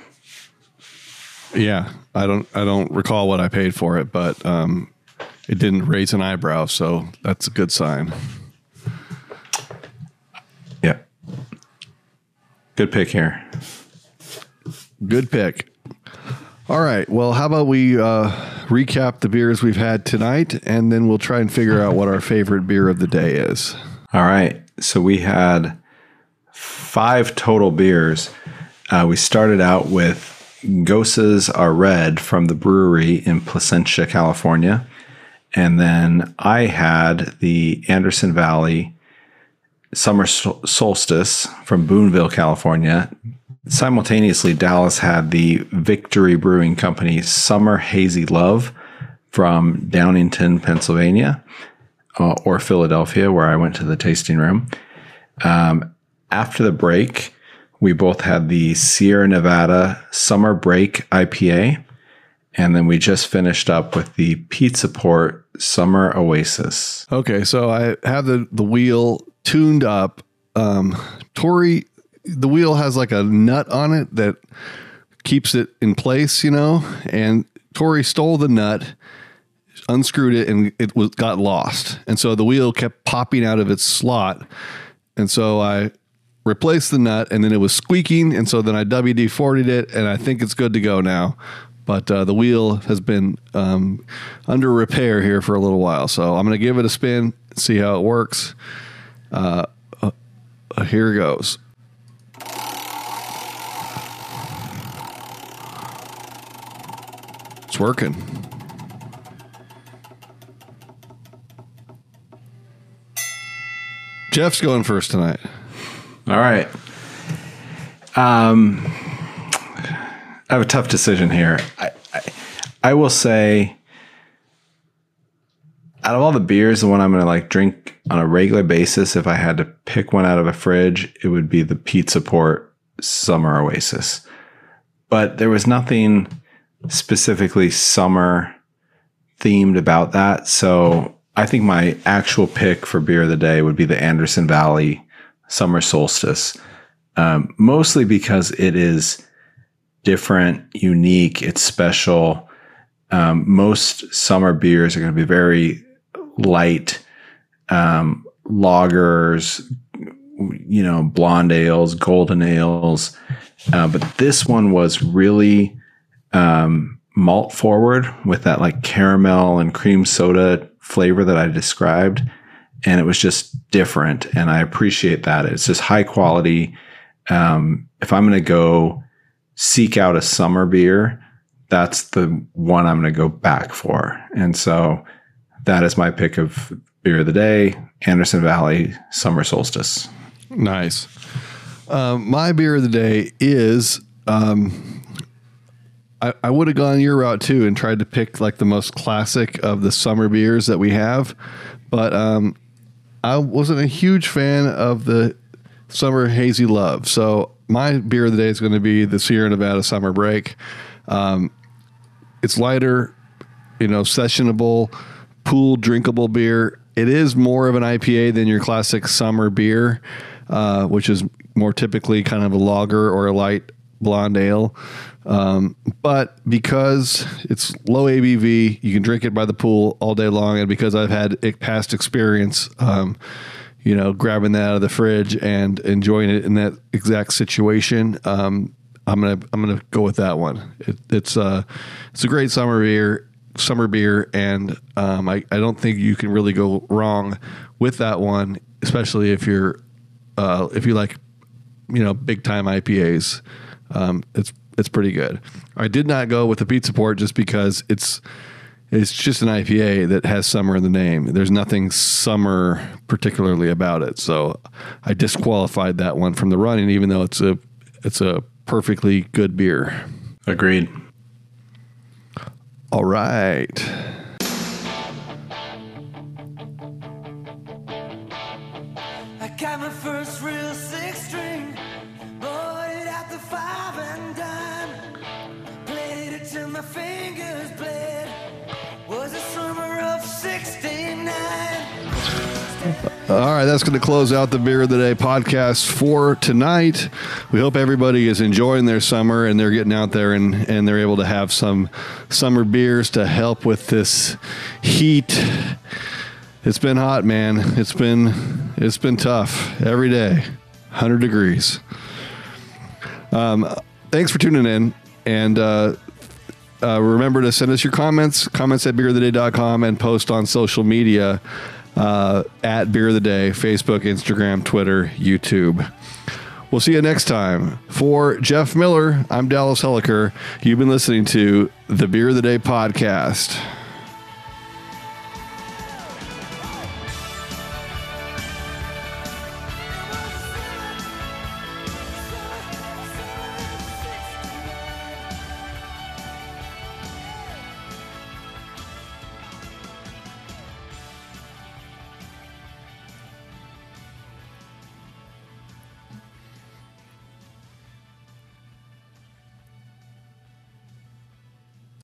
Yeah. I don't, I don't recall what I paid for it, but, um, it didn't raise an eyebrow. So that's a good sign. Yeah. Good pick here. Good pick. All right. Well, how about we uh, recap the beers we've had tonight, and then we'll try and figure out what our favorite beer of the day is. All right. So we had five total beers. Uh, we started out with Goses Are Red from the brewery in Placentia, California. And then I had the Anderson Valley Summer Solstice from Boonville, California. Simultaneously, Dallas had the Victory Brewing Company Summer Hazy Love from Downingtown, Pennsylvania, uh, or Philadelphia, where I went to the tasting room. Um, after the break, we both had the Sierra Nevada Summer Break I P A. And then we just finished up with the Pizza Port Summer Oasis. Okay, so I have the, the wheel tuned up. Um, Tori, the wheel has like a nut on it that keeps it in place, you know, and Tori stole the nut, unscrewed it, and it was got lost. And so the wheel kept popping out of its slot. And so I replaced the nut, and then it was squeaking. And so then I W D forty'd it, and I think it's good to go now. But uh, the wheel has been um, under repair here for a little while. So I'm going to give it a spin, see how it works. Uh, uh, uh, here it goes. It's working. Jeff's going first tonight. All right. Um... I have a tough decision here. I, I, I will say out of all the beers, the one I'm going to like drink on a regular basis, if I had to pick one out of a fridge, it would be the Pizza Port Summer Oasis. But there was nothing specifically summer themed about that. So I think my actual pick for beer of the day would be the Anderson Valley Summer Solstice. Um, mostly because it is different, unique, it's special. Um, most summer beers are going to be very light, um, lagers, you know, blonde ales, golden ales. Uh, but this one was really um, malt forward with that like caramel and cream soda flavor that I described. And it was just different. And I appreciate that. It's just high quality. Um, if I'm going to go seek out a summer beer, that's the one I'm going to go back for. And so that is my pick of beer of the day, Anderson Valley Summer Solstice. Nice. Um, my beer of the day is, um, I, I would have gone your route too and tried to pick like the most classic of the summer beers that we have. But um, I wasn't a huge fan of the Summer Hazy Love. So my beer of the day is going to be the Sierra Nevada Summer Break. Um, it's lighter, you know, sessionable, pool drinkable beer. It is more of an I P A than your classic summer beer, uh, which is more typically kind of a lager or a light blonde ale. Um, but because it's low A B V, you can drink it by the pool all day long. And because I've had past experience, um, you know, grabbing that out of the fridge and enjoying it in that exact situation, um, I'm gonna I'm gonna go with that one. It, it's uh it's a great summer beer, summer beer, and um, I I don't think you can really go wrong with that one, especially if you're uh, if you like, you know, big time I P As. Um, it's it's pretty good. I did not go with the Pizza Port just because it's it's just an I P A that has summer in the name. There's nothing summer particularly about it, so I disqualified that one from the running, even though it's a it's a perfectly good beer. Agreed. All right. I got my first real six string, bought it at the five and dime, played it till my fingers bled, was the summer of sixty-nine. All right, that's going to close out the Beer of the Day podcast for tonight. We hope everybody is enjoying their summer and they're getting out there and, and they're able to have some summer beers to help with this heat. It's been hot, man. It's been it's been tough every day, one hundred degrees. Um, thanks for tuning in, and uh, uh, remember to send us your comments, comments at beer of the day dot com, and post on social media. Uh, at Beer of the Day, Facebook, Instagram, Twitter, YouTube. We'll see you next time. For Jeff Miller, I'm Dallas Helliker. You've been listening to the Beer of the Day podcast.